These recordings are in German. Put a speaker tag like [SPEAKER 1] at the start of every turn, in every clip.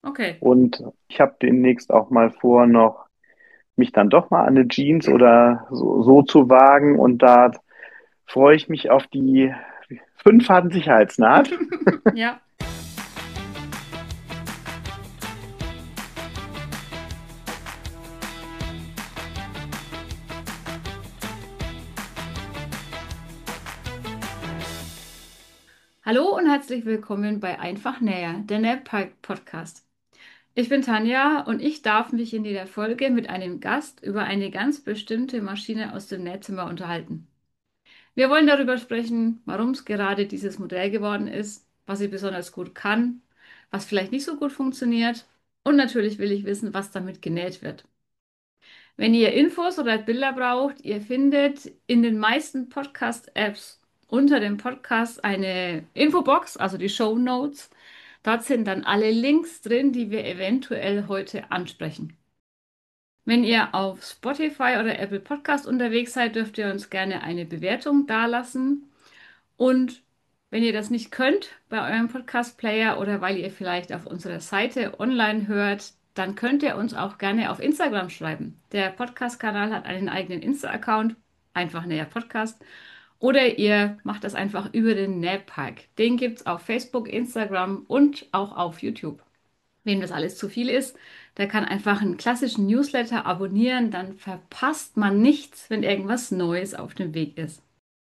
[SPEAKER 1] Okay.
[SPEAKER 2] Und ich habe demnächst auch mal vor, noch mich dann doch mal an eine Jeans oder so zu wagen. Und da freue ich mich auf die 5 Faden Sicherheitsnaht.
[SPEAKER 1] Ja. Hallo und herzlich willkommen bei Einfach Näher, der NähPike Podcast. Ich bin Tanja und ich darf mich in jeder Folge mit einem Gast über eine ganz bestimmte Maschine aus dem Nähzimmer unterhalten. Wir wollen darüber sprechen, warum es gerade dieses Modell geworden ist, was sie besonders gut kann, was vielleicht nicht so gut funktioniert und natürlich will ich wissen, was damit genäht wird. Wenn ihr Infos oder Bilder braucht, ihr findet in den meisten Podcast-Apps unter dem Podcast eine Infobox, also die Show Notes. Dort sind dann alle Links drin, die wir eventuell heute ansprechen. Wenn ihr auf Spotify oder Apple Podcast unterwegs seid, dürft ihr uns gerne eine Bewertung dalassen. Und wenn ihr das nicht könnt bei eurem Podcast-Player oder weil ihr vielleicht auf unserer Seite online hört, dann könnt ihr uns auch gerne auf Instagram schreiben. Der Podcast-Kanal hat einen eigenen Insta-Account, einfach näher Podcast. Oder ihr macht das einfach über den Nähpark. Den gibt es auf Facebook, Instagram und auch auf YouTube. Wem das alles zu viel ist, der kann einfach einen klassischen Newsletter abonnieren, dann verpasst man nichts, wenn irgendwas Neues auf dem Weg ist.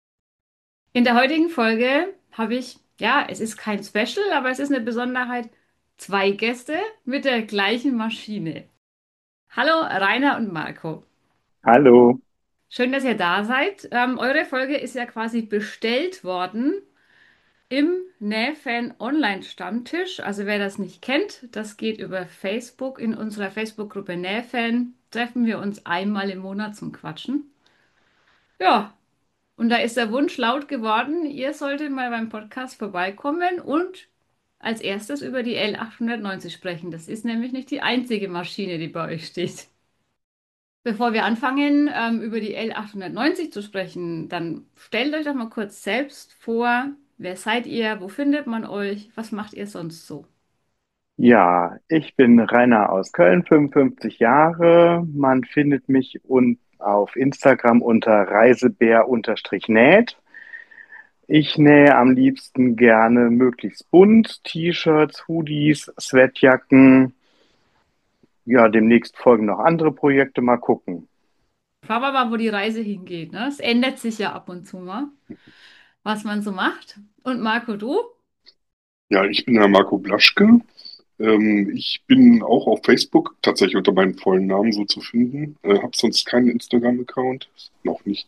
[SPEAKER 1] In der heutigen Folge habe ich, ja, es ist kein Special, aber es ist eine Besonderheit, zwei Gäste mit der gleichen Maschine. Hallo Rainer und Marco.
[SPEAKER 2] Hallo.
[SPEAKER 1] Schön, dass ihr da seid. Eure Folge ist ja quasi bestellt worden im Nähfan Online-Stammtisch. Also wer das nicht kennt, das geht über Facebook. In unserer Facebook-Gruppe Nähfan treffen wir uns einmal im Monat zum Quatschen. Ja, und da ist der Wunsch laut geworden, ihr solltet mal beim Podcast vorbeikommen und als erstes über die L890 sprechen. Das ist nämlich nicht die einzige Maschine, die bei euch steht. Bevor wir anfangen, über die L890 zu sprechen, dann stellt euch doch mal kurz selbst vor, wer seid ihr, wo findet man euch, was macht ihr sonst so?
[SPEAKER 2] Ja, ich bin Rainer aus Köln, 55 Jahre. Man findet mich auf Instagram unter reisebär-näht. Ich nähe am liebsten gerne möglichst bunt, T-Shirts, Hoodies, Sweatjacken. Ja, demnächst folgen noch andere Projekte. Mal gucken.
[SPEAKER 1] Schauen wir mal, wo die Reise hingeht, ne? Es ändert sich ja ab und zu mal, was man so macht. Und Marco, du?
[SPEAKER 3] Ja, ich bin der Marco Blaschke. Ich bin auch auf Facebook tatsächlich unter meinem vollen Namen so zu finden. Habe sonst keinen Instagram-Account. Noch nicht.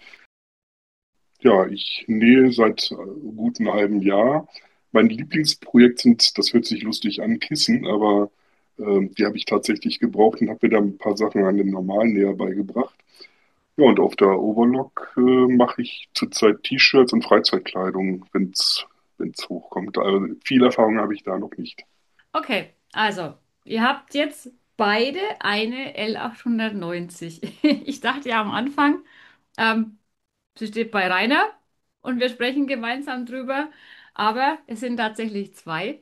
[SPEAKER 3] Ja, ich nähe seit gut einem halben Jahr. Mein Lieblingsprojekt sind, das hört sich lustig an, Kissen, aber die habe ich tatsächlich gebraucht und habe mir da ein paar Sachen an den normalen Näher beigebracht. Ja, und auf der Overlock mache ich zurzeit T-Shirts und Freizeitkleidung, wenn's hochkommt. Also viel Erfahrung habe ich da noch nicht.
[SPEAKER 1] Okay, also, ihr habt jetzt beide eine L890. Ich dachte ja am Anfang, ähm, sie steht bei Rainer und wir sprechen gemeinsam drüber, aber es sind tatsächlich zwei.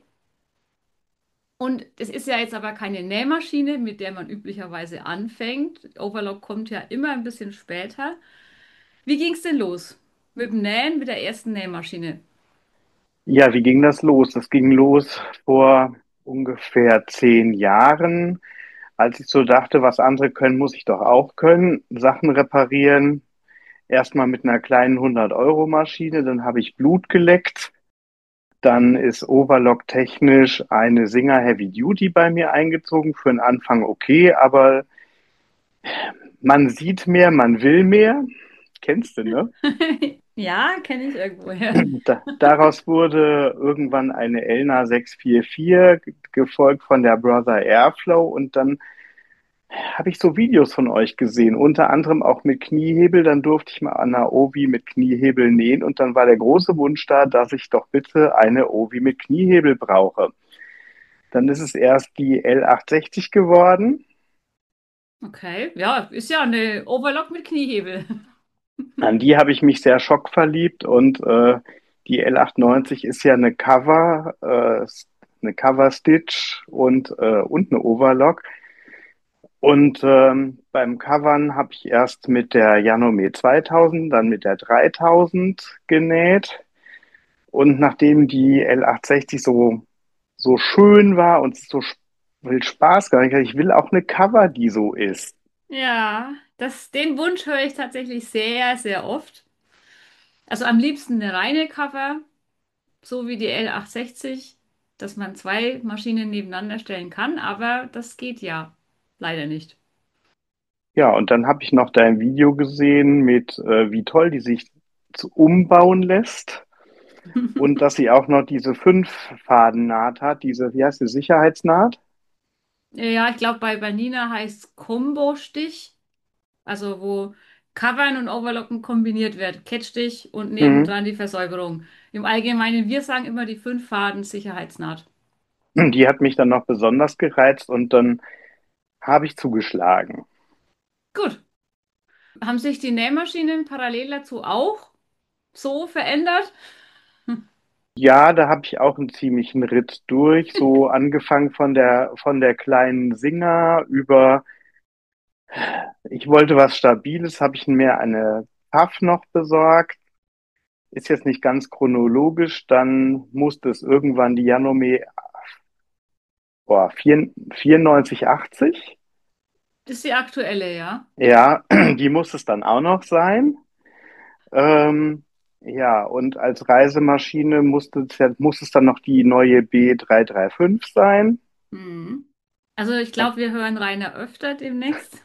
[SPEAKER 1] Und es ist ja jetzt aber keine Nähmaschine, mit der man üblicherweise anfängt. Overlock kommt ja immer ein bisschen später. Wie ging es denn los? Mit dem Nähen, mit der ersten Nähmaschine?
[SPEAKER 2] Ja, wie ging das los? Das ging los vor ungefähr 10 Jahren, als ich so dachte, was andere können, muss ich doch auch können. Sachen reparieren. Erstmal mit einer kleinen 100-Euro-Maschine, dann habe ich Blut geleckt. Dann ist Overlock technisch eine Singer Heavy Duty bei mir eingezogen. Für den Anfang okay, aber man sieht mehr, man will mehr. Kennst du, ne?
[SPEAKER 1] Ja, kenne ich irgendwoher.
[SPEAKER 2] Daraus wurde irgendwann eine Elna 644, gefolgt von der Brother Airflow. Und dann habe ich so Videos von euch gesehen, unter anderem auch mit Kniehebel. Dann durfte ich mal an einer Ovi mit Kniehebel nähen. Und dann war der große Wunsch da, dass ich doch bitte eine Ovi mit Kniehebel brauche. Dann ist es erst die L860 geworden.
[SPEAKER 1] Okay, ja, ist ja eine Overlock mit Kniehebel.
[SPEAKER 2] An die habe ich mich sehr schockverliebt. Und die L890 ist ja eine Cover. eine Cover Stitch und eine Overlock. Und beim Covern habe ich erst mit der Janome 2000, dann mit der 3000 genäht. Und nachdem die L860 so schön war und so viel Spaß gemacht hat, ich will auch eine Cover, die so ist.
[SPEAKER 1] Ja, den Wunsch höre ich tatsächlich sehr, sehr oft. Also am liebsten eine reine Cover, so wie die L860, dass man zwei Maschinen nebeneinander stellen kann, aber das geht ja leider nicht.
[SPEAKER 2] Ja, und dann habe ich noch dein Video gesehen mit, wie toll die sich umbauen lässt und dass sie auch noch diese Fünf-Faden-Naht hat, diese, wie heißt die, Sicherheitsnaht?
[SPEAKER 1] Ja, ich glaube, bei Nina heißt es Combo-Stich, also wo Covern und Overlocken kombiniert wird. Kettstich und
[SPEAKER 2] Mhm.
[SPEAKER 1] nebendran die Versäuberung. Im Allgemeinen, wir sagen immer die Fünf-Faden-Sicherheitsnaht.
[SPEAKER 2] Die hat mich dann noch besonders gereizt und dann habe ich zugeschlagen.
[SPEAKER 1] Gut. Haben sich die Nähmaschinen parallel dazu auch so verändert?
[SPEAKER 2] Ja, da habe ich auch einen ziemlichen Ritt durch, so angefangen von der kleinen Singer über, ich wollte was Stabiles, habe ich mir eine Pfaff noch besorgt. Ist jetzt nicht ganz chronologisch, dann musste es irgendwann die Janome 94, 80.
[SPEAKER 1] Das ist die aktuelle, ja.
[SPEAKER 2] Ja, die muss es dann auch noch sein. Ja, und als Reisemaschine muss es dann noch die neue B335 sein.
[SPEAKER 1] Mhm. Also ich glaube, wir hören Rainer öfter demnächst.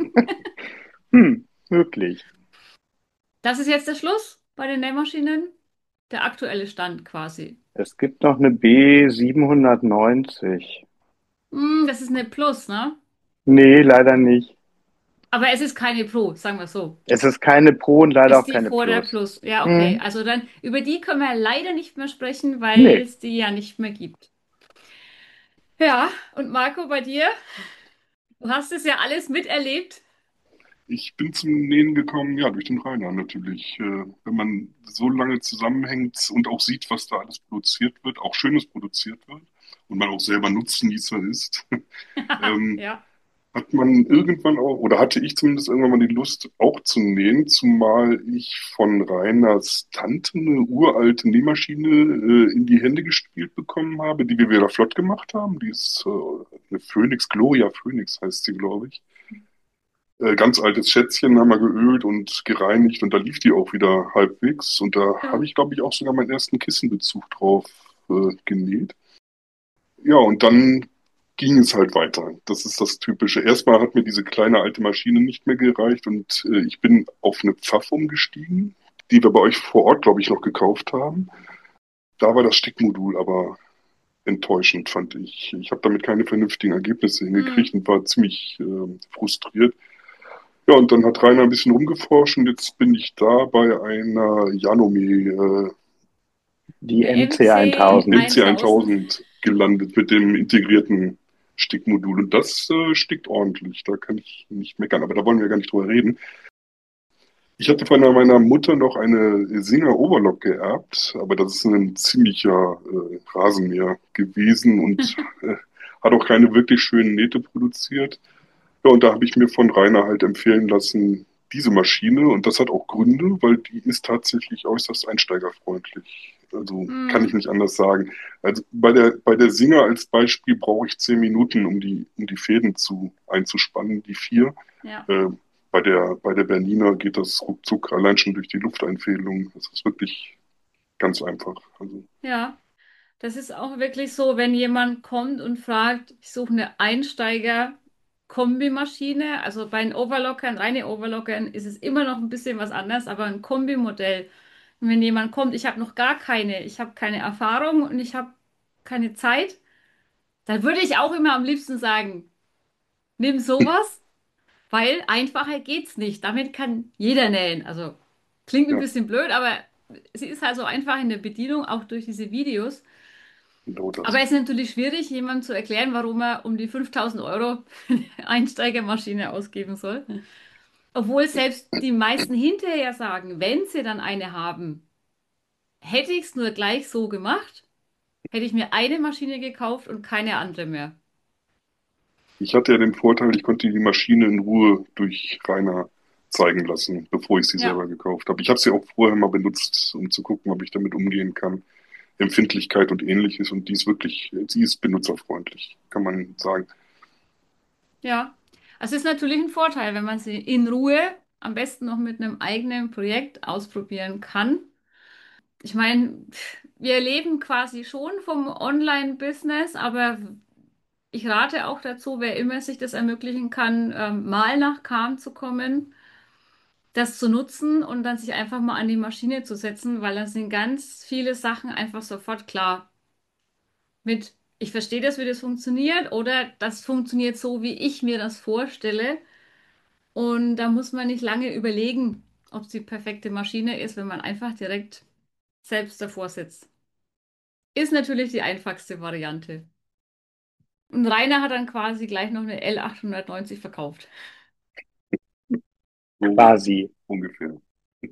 [SPEAKER 2] Möglich.
[SPEAKER 1] Das ist jetzt der Schluss bei den Nähmaschinen. Der aktuelle Stand quasi.
[SPEAKER 2] Es gibt noch eine B790.
[SPEAKER 1] Das ist eine Plus, ne?
[SPEAKER 2] Nee, leider nicht.
[SPEAKER 1] Aber es ist keine Pro, sagen wir so.
[SPEAKER 2] Es ist keine Pro und leider auch
[SPEAKER 1] Ist die
[SPEAKER 2] keine
[SPEAKER 1] vor der
[SPEAKER 2] Plus.
[SPEAKER 1] Plus? Ja, okay.
[SPEAKER 2] Hm,
[SPEAKER 1] Also dann, über die können wir leider nicht mehr sprechen, weil
[SPEAKER 2] nee.
[SPEAKER 1] es die ja nicht mehr gibt. Ja, und Marco, bei dir? Du hast es ja alles miterlebt.
[SPEAKER 3] Ich bin zum Nähen gekommen, ja, durch den Rainer natürlich. Wenn man so lange zusammenhängt und auch sieht, was da alles produziert wird, auch Schönes produziert wird und man auch selber Nutznießer ist, ähm,
[SPEAKER 1] Ja.
[SPEAKER 3] hat man irgendwann auch, oder hatte ich zumindest irgendwann mal die Lust, auch zu nähen, zumal ich von Rainers Tante eine uralte Nähmaschine in die Hände gespielt bekommen habe, die wir wieder flott gemacht haben. Die ist eine Phoenix, Gloria Phoenix heißt sie, glaube ich. Ganz altes Schätzchen haben wir geölt und gereinigt und da lief die auch wieder halbwegs. Und da habe
[SPEAKER 1] Ja.
[SPEAKER 3] ich, glaube ich, auch sogar meinen ersten Kissenbezug drauf genäht. Ja, und dann ging es halt weiter. Das ist das Typische. Erstmal hat mir diese kleine alte Maschine nicht mehr gereicht und ich bin auf eine Pfaff umgestiegen, die wir bei euch vor Ort, glaube ich, noch gekauft haben. Da war das Stickmodul aber enttäuschend, fand ich. Ich habe damit keine vernünftigen Ergebnisse hingekriegt
[SPEAKER 1] Hm.
[SPEAKER 3] und war ziemlich frustriert. Ja, und dann hat Rainer ein bisschen rumgeforscht und jetzt bin ich da bei einer Janome
[SPEAKER 2] Die
[SPEAKER 1] Eine MC
[SPEAKER 2] MC 1000.
[SPEAKER 1] 1000.
[SPEAKER 3] MC1000 gelandet mit dem integrierten Stickmodul. Und das stickt ordentlich. Da kann ich nicht meckern. Aber da wollen wir gar nicht drüber reden. Ich hatte von meiner Mutter noch eine Singer Overlock geerbt, aber das ist ein ziemlicher Rasenmäher gewesen und hat auch keine wirklich schönen Nähte produziert. Ja, und da habe ich mir von Rainer halt empfehlen lassen, diese Maschine, und das hat auch Gründe, weil die ist tatsächlich äußerst einsteigerfreundlich. Also kann ich
[SPEAKER 1] Hm.
[SPEAKER 3] nicht anders sagen. Also bei der Singer als Beispiel brauche ich 10 Minuten, um die Fäden einzuspannen, die vier.
[SPEAKER 1] Ja.
[SPEAKER 3] Äh, bei der Bernina geht das ruckzuck allein schon durch die Lufteinfädelung. Das ist wirklich ganz einfach. Also,
[SPEAKER 1] Ja. Das ist auch wirklich so, wenn jemand kommt und fragt, ich suche eine Einsteiger-Kombimaschine. Also bei den Overlockern, reine Overlockern, ist es immer noch ein bisschen was anderes, aber ein Kombimodell. Und wenn jemand kommt, ich habe noch gar keine, ich habe keine Erfahrung und ich habe keine Zeit, dann würde ich auch immer am liebsten sagen, nimm sowas, weil einfacher geht's nicht. Damit kann jeder nähen. Also klingt ein
[SPEAKER 3] ja,
[SPEAKER 1] bisschen blöd, aber sie ist halt so einfach in der Bedienung, auch durch diese Videos.
[SPEAKER 3] genau
[SPEAKER 1] Aber
[SPEAKER 3] das.
[SPEAKER 1] es ist natürlich schwierig, jemandem zu erklären, warum er um die 5.000 € für eine Einsteigermaschine ausgeben soll. Obwohl selbst die meisten hinterher sagen, wenn sie dann eine haben, hätte ich es nur gleich so gemacht. hätte ich mir eine Maschine gekauft und keine andere mehr.
[SPEAKER 3] Ich hatte ja den Vorteil, ich konnte die Maschine in Ruhe durch Rainer zeigen lassen, bevor ich sie
[SPEAKER 1] Ja,
[SPEAKER 3] selber gekauft habe. Ich habe sie auch vorher mal benutzt, um zu gucken, ob ich damit umgehen kann. Empfindlichkeit und ähnliches. Und die ist wirklich, sie ist benutzerfreundlich, kann man sagen.
[SPEAKER 1] ja. Es ist natürlich ein Vorteil, wenn man sie in Ruhe, am besten noch mit einem eigenen Projekt ausprobieren kann. Ich meine, wir leben quasi schon vom Online-Business, aber ich rate auch dazu, wer immer sich das ermöglichen kann, mal nach Calm zu kommen, das zu nutzen und dann sich einfach mal an die Maschine zu setzen, weil dann sind ganz viele Sachen einfach sofort klar. Mit, ich verstehe das, wie das funktioniert, oder das funktioniert so, wie ich mir das vorstelle. Und da muss man nicht lange überlegen, ob es die perfekte Maschine ist, wenn man einfach direkt selbst davor sitzt. Ist natürlich die einfachste Variante. Und Rainer hat dann quasi gleich noch eine L890 verkauft.
[SPEAKER 3] So
[SPEAKER 2] Quasi.
[SPEAKER 3] ungefähr.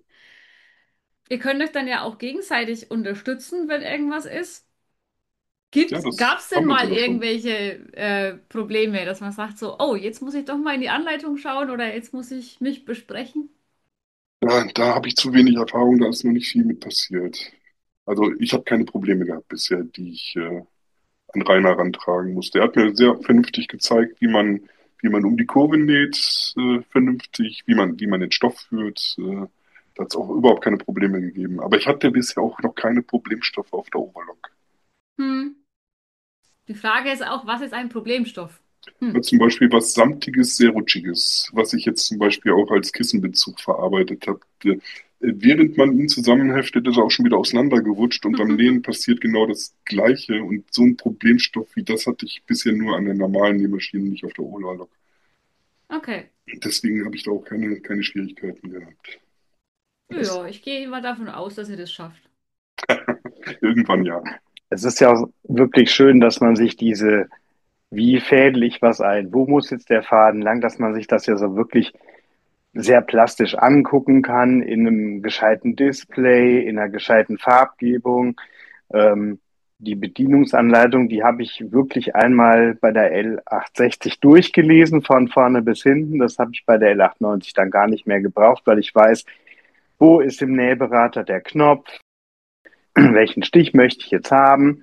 [SPEAKER 1] Ihr könnt euch dann ja auch gegenseitig unterstützen, wenn irgendwas ist.
[SPEAKER 3] Ja,
[SPEAKER 1] Gab
[SPEAKER 3] das
[SPEAKER 1] es denn
[SPEAKER 3] haben wir
[SPEAKER 1] mal
[SPEAKER 3] sogar schon.
[SPEAKER 1] irgendwelche Probleme, dass man sagt so, oh, jetzt muss ich doch mal in die Anleitung schauen oder jetzt muss ich mich besprechen?
[SPEAKER 3] Ja, da habe ich zu wenig Erfahrung, da ist noch nicht viel mit passiert. Also ich habe keine Probleme gehabt bisher, die ich an Rainer rantragen musste. Er hat mir sehr vernünftig gezeigt, wie man um die Kurve näht, vernünftig, wie man den Stoff führt. Da hat es auch überhaupt keine Probleme gegeben. Aber ich hatte bisher auch noch keine Problemstoffe auf der Overlock.
[SPEAKER 1] Hm. Die Frage ist auch, was ist ein Problemstoff?
[SPEAKER 3] Ja,
[SPEAKER 1] Hm.
[SPEAKER 3] zum Beispiel was Samtiges, sehr Rutschiges, was ich jetzt zum Beispiel auch als Kissenbezug verarbeitet habe. Während man ihn zusammenheftet, ist er auch schon wieder auseinandergerutscht und beim Nähen passiert genau das Gleiche. Und so ein Problemstoff wie das hatte ich bisher nur an der normalen Nähmaschine, nicht auf der Overlock.
[SPEAKER 1] Okay.
[SPEAKER 3] Deswegen habe ich da auch keine Schwierigkeiten gehabt. Das,
[SPEAKER 1] Ja, ich gehe mal davon aus, dass ihr das schafft.
[SPEAKER 3] irgendwann ja.
[SPEAKER 2] Es ist ja auch wirklich schön, dass man sich diese, wie fädel ich was ein, wo muss jetzt der Faden lang, dass man sich das ja so wirklich sehr plastisch angucken kann, in einem gescheiten Display, in einer gescheiten Farbgebung. Ähm, die Bedienungsanleitung, die habe ich wirklich einmal bei der L860 durchgelesen, von vorne bis hinten. Das habe ich bei der L890 dann gar nicht mehr gebraucht, weil ich weiß, wo ist im Nähberater der Knopf, welchen Stich möchte ich jetzt haben.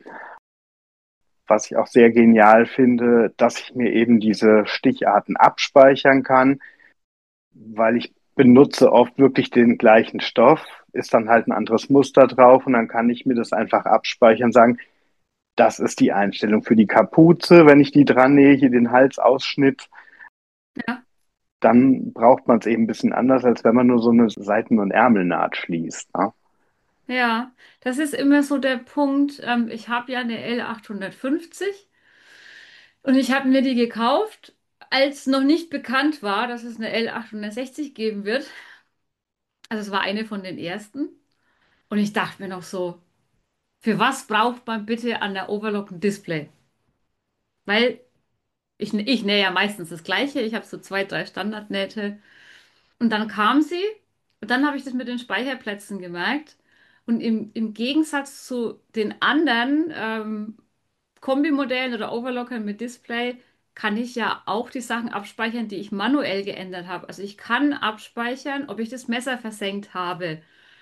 [SPEAKER 2] Was ich auch sehr genial finde, dass ich mir eben diese Sticharten abspeichern kann, weil ich benutze oft wirklich den gleichen Stoff, ist dann halt ein anderes Muster drauf und dann kann ich mir das einfach abspeichern und sagen, das ist die Einstellung für die Kapuze, wenn ich die dran nähe, hier den Halsausschnitt,
[SPEAKER 1] Ja.
[SPEAKER 2] dann braucht man es eben ein bisschen anders, als wenn man nur so eine Seiten- und Ärmelnaht schließt. Ne?
[SPEAKER 1] Ja, das ist immer so der Punkt. Ich habe ja eine L850 und ich habe mir die gekauft, als noch nicht bekannt war, dass es eine L860 geben wird. Also es war eine von den ersten. Und ich dachte mir noch so, für was braucht man bitte an der Overlock ein Display? Weil ich nähe ja meistens das Gleiche. Ich habe so zwei, drei Standardnähte. Und dann kam sie und dann habe ich das mit den Speicherplätzen gemerkt. Und im Gegensatz zu den anderen Kombimodellen oder Overlockern mit Display kann ich ja auch die Sachen abspeichern, die ich manuell geändert habe. Also ich kann abspeichern, ob ich das Messer versenkt habe.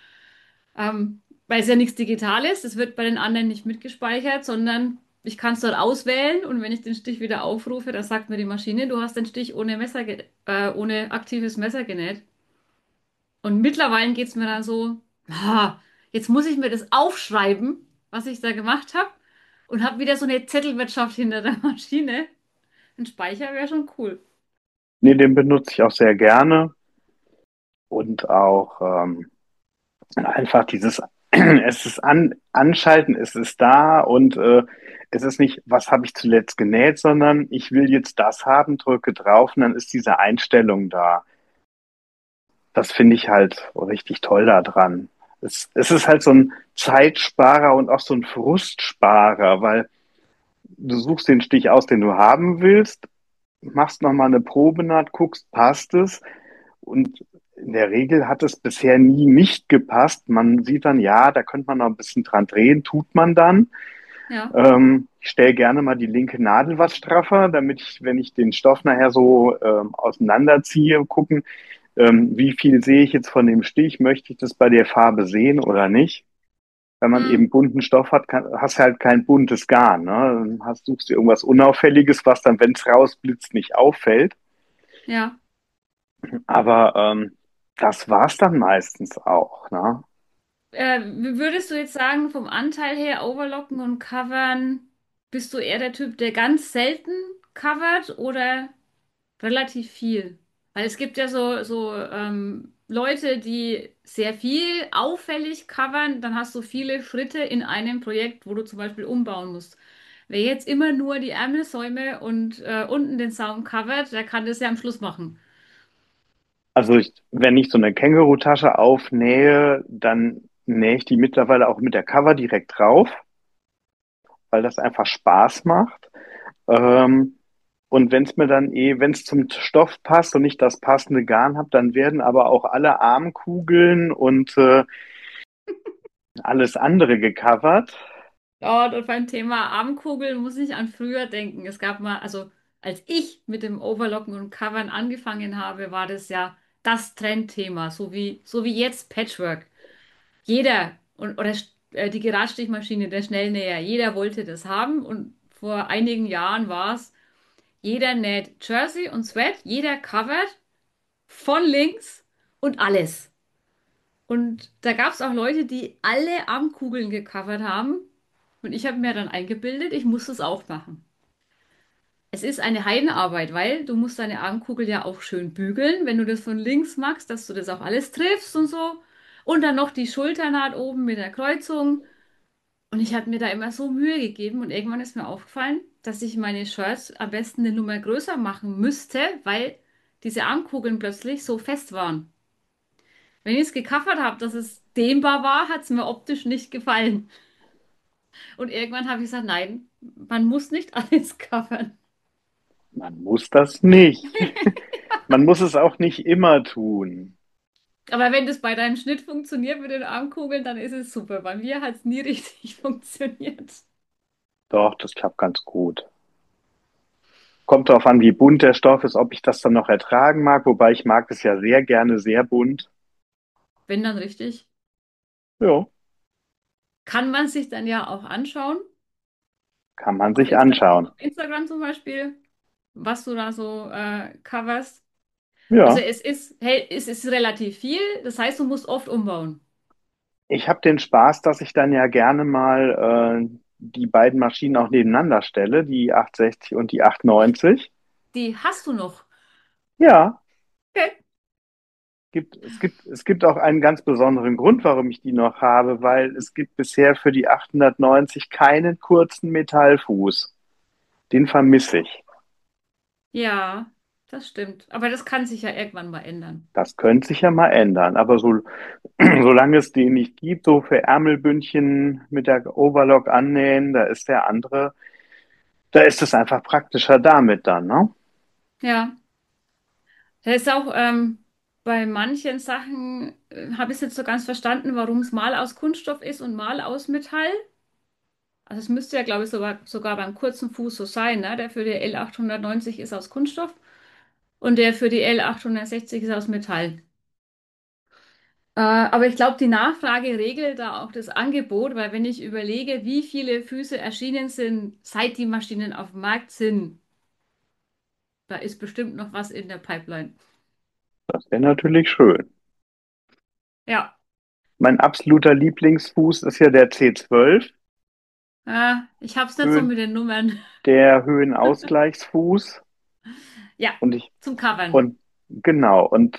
[SPEAKER 1] Weil es ja nichts Digitales, das wird bei den anderen nicht mitgespeichert, sondern ich kann es dort auswählen und wenn ich den Stich wieder aufrufe, dann sagt mir die Maschine, du hast den Stich ohne aktives Messer genäht. Und mittlerweile geht es mir dann so, jetzt muss ich mir das aufschreiben, was ich da gemacht habe und habe wieder so eine Zettelwirtschaft hinter der Maschine. Ein Speicher wäre schon cool.
[SPEAKER 2] Nee, den benutze ich auch sehr gerne und auch einfach dieses, es ist anschalten, es ist da und es ist nicht, was habe ich zuletzt genäht, sondern ich will jetzt das haben, drücke drauf und dann ist diese Einstellung da. Das finde ich halt richtig toll daran. Es ist halt so ein Zeitsparer und auch so ein Frustsparer, weil du suchst den Stich aus, den du haben willst, machst nochmal eine Probenaht, guckst, passt es und in der Regel hat es bisher nie nicht gepasst. Man sieht dann, ja, da könnte man noch ein bisschen dran drehen, tut man dann.
[SPEAKER 1] Ja.
[SPEAKER 2] Ich stelle gerne mal die linke Nadel was straffer, damit ich, wenn ich den Stoff nachher so auseinanderziehe, gucken, wie viel sehe ich jetzt von dem Stich, möchte ich das bei der Farbe sehen oder nicht. Wenn man
[SPEAKER 1] Hm.
[SPEAKER 2] eben bunten Stoff hat, hast du halt kein buntes Garn. Ne? Suchst du irgendwas Unauffälliges, was dann, wenn es rausblitzt, nicht auffällt.
[SPEAKER 1] Ja.
[SPEAKER 2] Aber das war's dann meistens auch. Ne?
[SPEAKER 1] Würdest du jetzt sagen, vom Anteil her, Overlocken und Covern, bist du eher der Typ, der ganz selten covert oder relativ viel? Weil es gibt ja so Leute, die sehr viel auffällig covern, dann hast du viele Schritte in einem Projekt, wo du zum Beispiel umbauen musst. Wer jetzt immer nur die Ärmelsäume und unten den Saum covert, der kann das ja am Schluss machen.
[SPEAKER 2] Also wenn ich so eine Känguru-Tasche aufnähe, dann nähe ich die mittlerweile auch mit der Cover direkt drauf, weil das einfach Spaß macht. Ähm, und wenn es mir dann wenn es zum Stoff passt und ich das passende Garn habe, dann werden aber auch alle Armkugeln und alles andere gecovert.
[SPEAKER 1] Ja, und beim Thema Armkugeln muss ich an früher denken. Es gab mal, also als ich mit dem Overlocken und Covern angefangen habe, war das ja das Trendthema, so wie jetzt Patchwork. Jeder oder die Geradstichmaschine, der Schnellnäher, jeder wollte das haben und vor einigen Jahren war es, jeder näht Jersey und Sweat, jeder covert von links und alles. Und da gab es auch Leute, die alle Armkugeln gecovert haben. Und ich habe mir dann eingebildet, ich muss das auch machen. Es ist eine Heidenarbeit, weil du musst deine Armkugel ja auch schön bügeln, wenn du das von links machst, dass du das auch alles triffst und so. Und dann noch die Schulternaht oben mit der Kreuzung. Und ich habe mir da immer so Mühe gegeben und irgendwann ist mir aufgefallen, dass ich meine Shirts am besten eine Nummer größer machen müsste, weil diese Armkugeln plötzlich so fest waren. Wenn ich es gecovert habe, dass es dehnbar war, hat es mir optisch nicht gefallen. Und irgendwann habe ich gesagt, nein, man muss nicht alles covern.
[SPEAKER 2] Man muss das nicht. Man muss es auch nicht immer tun.
[SPEAKER 1] Aber wenn das bei deinem Schnitt funktioniert mit den Armkugeln, dann ist es super. Bei mir hat es nie richtig funktioniert.
[SPEAKER 2] Doch, das klappt ganz gut. Kommt darauf an, wie bunt der Stoff ist, ob ich das dann noch ertragen mag, wobei ich mag es ja sehr gerne sehr bunt.
[SPEAKER 1] Wenn dann richtig.
[SPEAKER 2] Ja,
[SPEAKER 1] Kann man sich dann ja auch anschauen.
[SPEAKER 2] kann man
[SPEAKER 1] Auf
[SPEAKER 2] sich anschauen.
[SPEAKER 1] Instagram zum Beispiel, was du da so coverst. Also
[SPEAKER 2] Ja,
[SPEAKER 1] es ist, hey, es ist relativ viel. Das heißt, du musst oft umbauen.
[SPEAKER 2] ich habe den Spaß, dass ich dann ja gerne mal die beiden Maschinen auch nebeneinander stelle, die 860 und die 890.
[SPEAKER 1] Die hast du noch.
[SPEAKER 2] Ja,
[SPEAKER 1] Okay.
[SPEAKER 2] es gibt auch einen ganz besonderen Grund, warum ich die noch habe, weil es gibt bisher für die 890 keinen kurzen Metallfuß. Den vermisse ich.
[SPEAKER 1] Ja, das stimmt. Aber das kann sich ja irgendwann mal ändern.
[SPEAKER 2] Das könnte sich ja mal ändern. Aber solange es den nicht gibt, so für Ärmelbündchen mit der Overlock annähen, da ist der andere, da ist es einfach praktischer damit dann, ne?
[SPEAKER 1] Ja. Das ist auch bei manchen Sachen, habe ich es jetzt so ganz verstanden, warum es mal aus Kunststoff ist und mal aus Metall. Also es müsste ja, glaube ich, sogar beim kurzen Fuß so sein, ne? Der für die L890 ist aus Kunststoff und der für die L860 ist aus Metall. Aber ich glaube, die Nachfrage regelt da auch das Angebot, weil wenn ich überlege, wie viele Füße erschienen sind, seit die Maschinen auf dem Markt sind, da ist bestimmt noch was in der Pipeline.
[SPEAKER 2] Das wäre natürlich schön.
[SPEAKER 1] Ja,
[SPEAKER 2] Mein absoluter Lieblingsfuß ist ja der C12,
[SPEAKER 1] ich hab's nicht so
[SPEAKER 2] Höhen,
[SPEAKER 1] mit den Nummern.
[SPEAKER 2] der Höhenausgleichsfuß.
[SPEAKER 1] Ja,
[SPEAKER 2] Und ich,
[SPEAKER 1] zum Covern.
[SPEAKER 2] und genau, und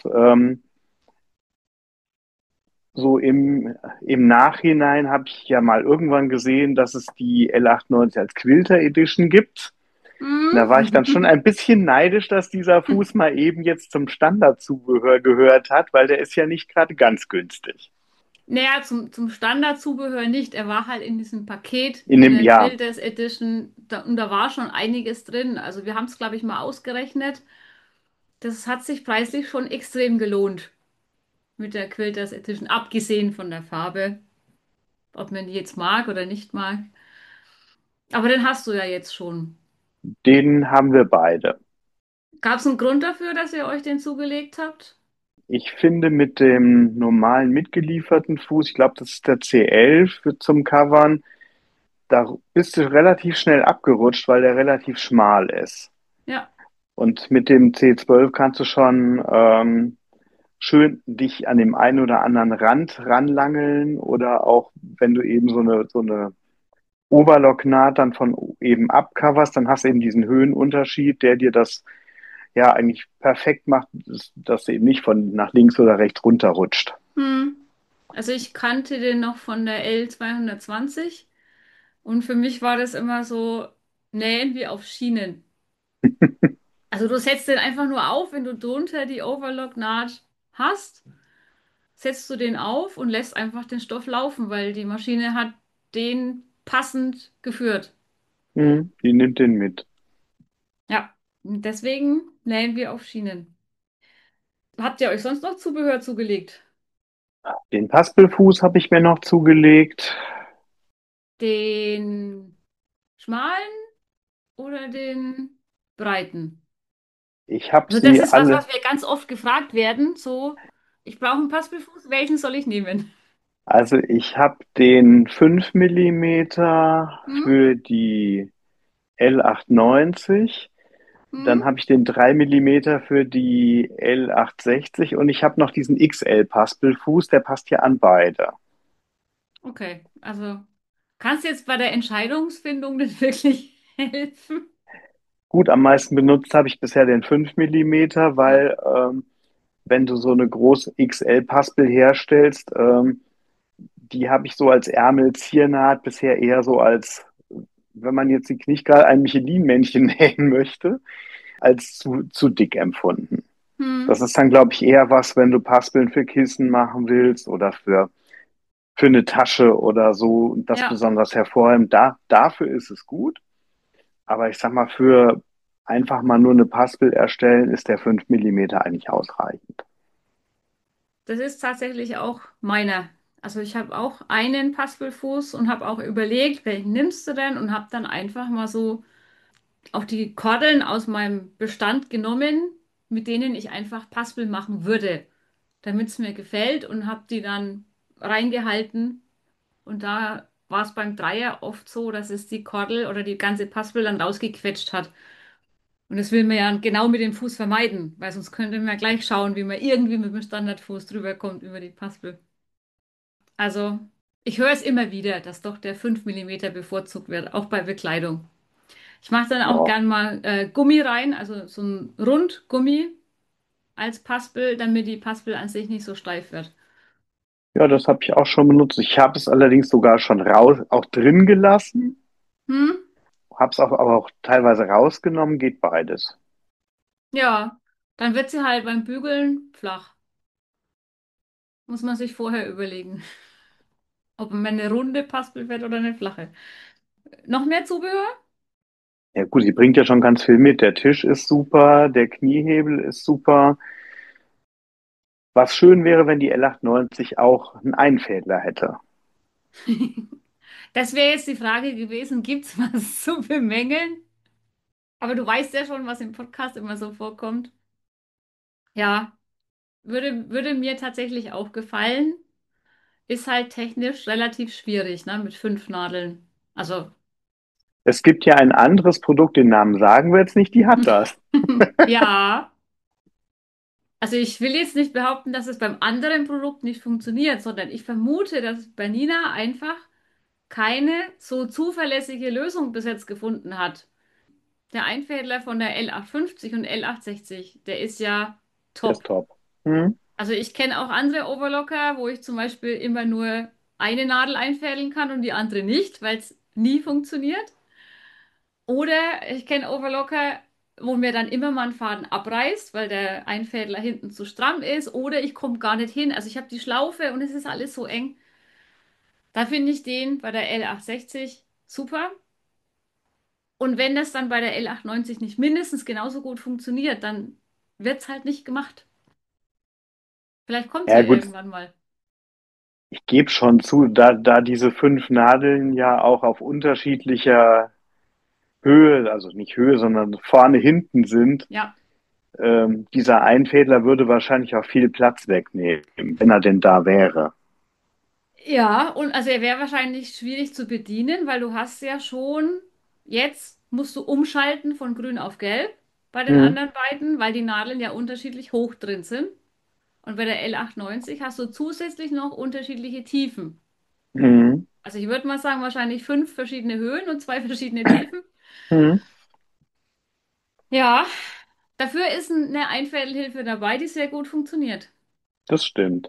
[SPEAKER 2] so im Nachhinein habe ich ja mal irgendwann gesehen, dass es die L98 als Quilter Edition gibt. Da war ich dann schon
[SPEAKER 1] Mhm.
[SPEAKER 2] ein bisschen neidisch, dass dieser Fuß mal eben jetzt zum Standardzubehör gehört hat, weil der ist ja nicht gerade ganz günstig.
[SPEAKER 1] Naja, zum Standardzubehör nicht. Er war halt in diesem Paket,
[SPEAKER 2] In
[SPEAKER 1] in
[SPEAKER 2] dem
[SPEAKER 1] der
[SPEAKER 2] Jahr,
[SPEAKER 1] Quilters Edition, und da war schon einiges drin. Also wir haben es, glaube ich, mal ausgerechnet. Das hat sich preislich schon extrem gelohnt mit der Quilters Edition, abgesehen von der Farbe, ob man die jetzt mag oder nicht mag. Aber den hast du ja jetzt schon.
[SPEAKER 2] Den haben wir beide.
[SPEAKER 1] Gab es einen Grund dafür, dass ihr euch den zugelegt habt?
[SPEAKER 2] Ich finde mit dem normalen mitgelieferten Fuß, ich glaube, das ist der C11 zum Covern, da bist du relativ schnell abgerutscht, weil der relativ schmal ist.
[SPEAKER 1] Ja.
[SPEAKER 2] Und mit dem C12 kannst du schon schön dich an dem einen oder anderen Rand ranlangeln oder auch wenn du eben so eine Overlocknaht dann von eben abcoverst, dann hast du eben diesen Höhenunterschied, der dir das ja eigentlich perfekt macht, dass du eben nicht von nach links oder rechts runterrutscht.
[SPEAKER 1] Hm. Also ich kannte den noch von der L220 und für mich war das immer so Nähen wie auf Schienen. Also du setzt den einfach nur auf, wenn du drunter die Overlock-Naht hast, setzt du den auf und lässt einfach den Stoff laufen, weil die Maschine hat den passend geführt.
[SPEAKER 2] Die nimmt den mit.
[SPEAKER 1] Ja, und deswegen nähen wir auf Schienen. Habt ihr euch sonst noch Zubehör zugelegt?
[SPEAKER 2] Den Paspelfuß habe ich mir noch zugelegt.
[SPEAKER 1] Den schmalen oder den breiten?
[SPEAKER 2] Ich habe
[SPEAKER 1] Also das
[SPEAKER 2] sie
[SPEAKER 1] ist was, was
[SPEAKER 2] alle,
[SPEAKER 1] wir ganz oft gefragt werden. So, ich brauche einen Paspelfuß, welchen soll ich nehmen?
[SPEAKER 2] also ich habe den 5 Millimeter
[SPEAKER 1] Hm?
[SPEAKER 2] für die L890.
[SPEAKER 1] Hm?
[SPEAKER 2] Dann habe ich den 3 Millimeter für die L860 und ich habe noch diesen XL-Paspelfuß, der passt hier an beide.
[SPEAKER 1] Okay, also kannst du jetzt bei der Entscheidungsfindung denn wirklich helfen?
[SPEAKER 2] Gut, am meisten benutzt habe ich bisher den 5 Millimeter,
[SPEAKER 1] Ja.
[SPEAKER 2] weil wenn du so eine große XL-Paspel herstellst, die habe ich so als Ärmelziernaht bisher eher so als, wenn man jetzt nicht gerade ein Michelin-Männchen nähen möchte, als zu dick empfunden.
[SPEAKER 1] Hm.
[SPEAKER 2] Das ist dann, glaube ich, eher was, wenn du Paspeln für Kissen machen willst oder für eine Tasche oder so und das
[SPEAKER 1] Ja,
[SPEAKER 2] besonders hervorheben. Dafür ist es gut. Aber ich sag mal, für einfach mal nur eine Paspel erstellen, ist der 5 Millimeter eigentlich ausreichend.
[SPEAKER 1] das ist tatsächlich auch meiner. Also ich habe auch einen Paspelfuß und habe auch überlegt, welchen nimmst du denn? Und habe dann einfach mal so auch die Kordeln aus meinem Bestand genommen, mit denen ich einfach Paspel machen würde, damit es mir gefällt und habe die dann reingehalten. Und da war es beim Dreier oft so, dass es die Kordel oder die ganze Paspel dann rausgequetscht hat. Und das will man ja genau mit dem Fuß vermeiden, weil sonst könnte man ja gleich schauen, wie man irgendwie mit dem Standardfuß drüber kommt über die Paspel. Also, ich höre es immer wieder, dass doch der 5 Millimeter bevorzugt wird, auch bei Bekleidung. Ich mache dann auch
[SPEAKER 2] Ja,
[SPEAKER 1] gern mal Gummi rein, also so ein Rundgummi als Paspel, damit die Paspel an sich nicht so steif wird.
[SPEAKER 2] ja, das habe ich auch schon benutzt. Ich habe es allerdings sogar schon raus, auch drin gelassen,
[SPEAKER 1] Hm?
[SPEAKER 2] habe es auch, aber auch teilweise rausgenommen, geht beides.
[SPEAKER 1] Ja, dann wird sie halt beim Bügeln flach. Muss man sich vorher überlegen, ob man eine runde Paspel wird oder eine flache. Noch mehr Zubehör?
[SPEAKER 2] Ja gut, sie bringt ja schon ganz viel mit. Der Tisch ist super, der Kniehebel ist super. Was schön wäre, wenn die L890 auch einen Einfädler hätte.
[SPEAKER 1] Das wäre jetzt die Frage gewesen, gibt es was zu bemängeln? Aber du weißt ja schon, was im Podcast immer so vorkommt. Ja, würde mir tatsächlich auch gefallen. Ist halt technisch relativ schwierig, ne, mit 5 Nadeln. Also,
[SPEAKER 2] Es gibt ja ein anderes Produkt, den Namen sagen wir jetzt nicht, die hat das.
[SPEAKER 1] ja. Also ich will jetzt nicht behaupten, dass es beim anderen Produkt nicht funktioniert, sondern ich vermute, dass bei Nina einfach keine so zuverlässige Lösung bis jetzt gefunden hat. Der Einfädler von der L850 und L860, der ist ja
[SPEAKER 2] Der ist
[SPEAKER 1] top.
[SPEAKER 2] top. Hm?
[SPEAKER 1] Also ich kenne auch andere Overlocker, wo ich zum Beispiel immer nur eine Nadel einfädeln kann und die andere nicht, weil es nie funktioniert. Oder ich kenne Overlocker, wo mir dann immer mal ein Faden abreißt, weil der Einfädler hinten zu stramm ist. Oder ich komme gar nicht hin. Also ich habe die Schlaufe und es ist alles so eng. Da finde ich den bei der L860 super. Und wenn das dann bei der L890 nicht mindestens genauso gut funktioniert, dann wird es halt nicht gemacht. Vielleicht kommt es
[SPEAKER 2] Ja
[SPEAKER 1] ja
[SPEAKER 2] gut,
[SPEAKER 1] irgendwann mal.
[SPEAKER 2] ich gebe schon zu, da diese 5 Nadeln ja auch auf unterschiedlicher Höhe, also nicht Höhe, sondern vorne hinten sind,
[SPEAKER 1] Ja.
[SPEAKER 2] dieser Einfädler würde wahrscheinlich auch viel Platz wegnehmen, wenn er denn da wäre.
[SPEAKER 1] Ja, und also er wäre wahrscheinlich schwierig zu bedienen, weil du hast ja schon, jetzt musst du umschalten von grün auf gelb bei den
[SPEAKER 2] Hm,
[SPEAKER 1] anderen beiden, weil die Nadeln ja unterschiedlich hoch drin sind. Und bei der L98 hast du zusätzlich noch unterschiedliche Tiefen.
[SPEAKER 2] hm,
[SPEAKER 1] Also ich würde mal sagen, wahrscheinlich 5 verschiedene Höhen und 2 verschiedene Tiefen.
[SPEAKER 2] hm,
[SPEAKER 1] Ja, dafür ist eine Einfädelhilfe dabei, die sehr gut funktioniert.
[SPEAKER 2] das stimmt.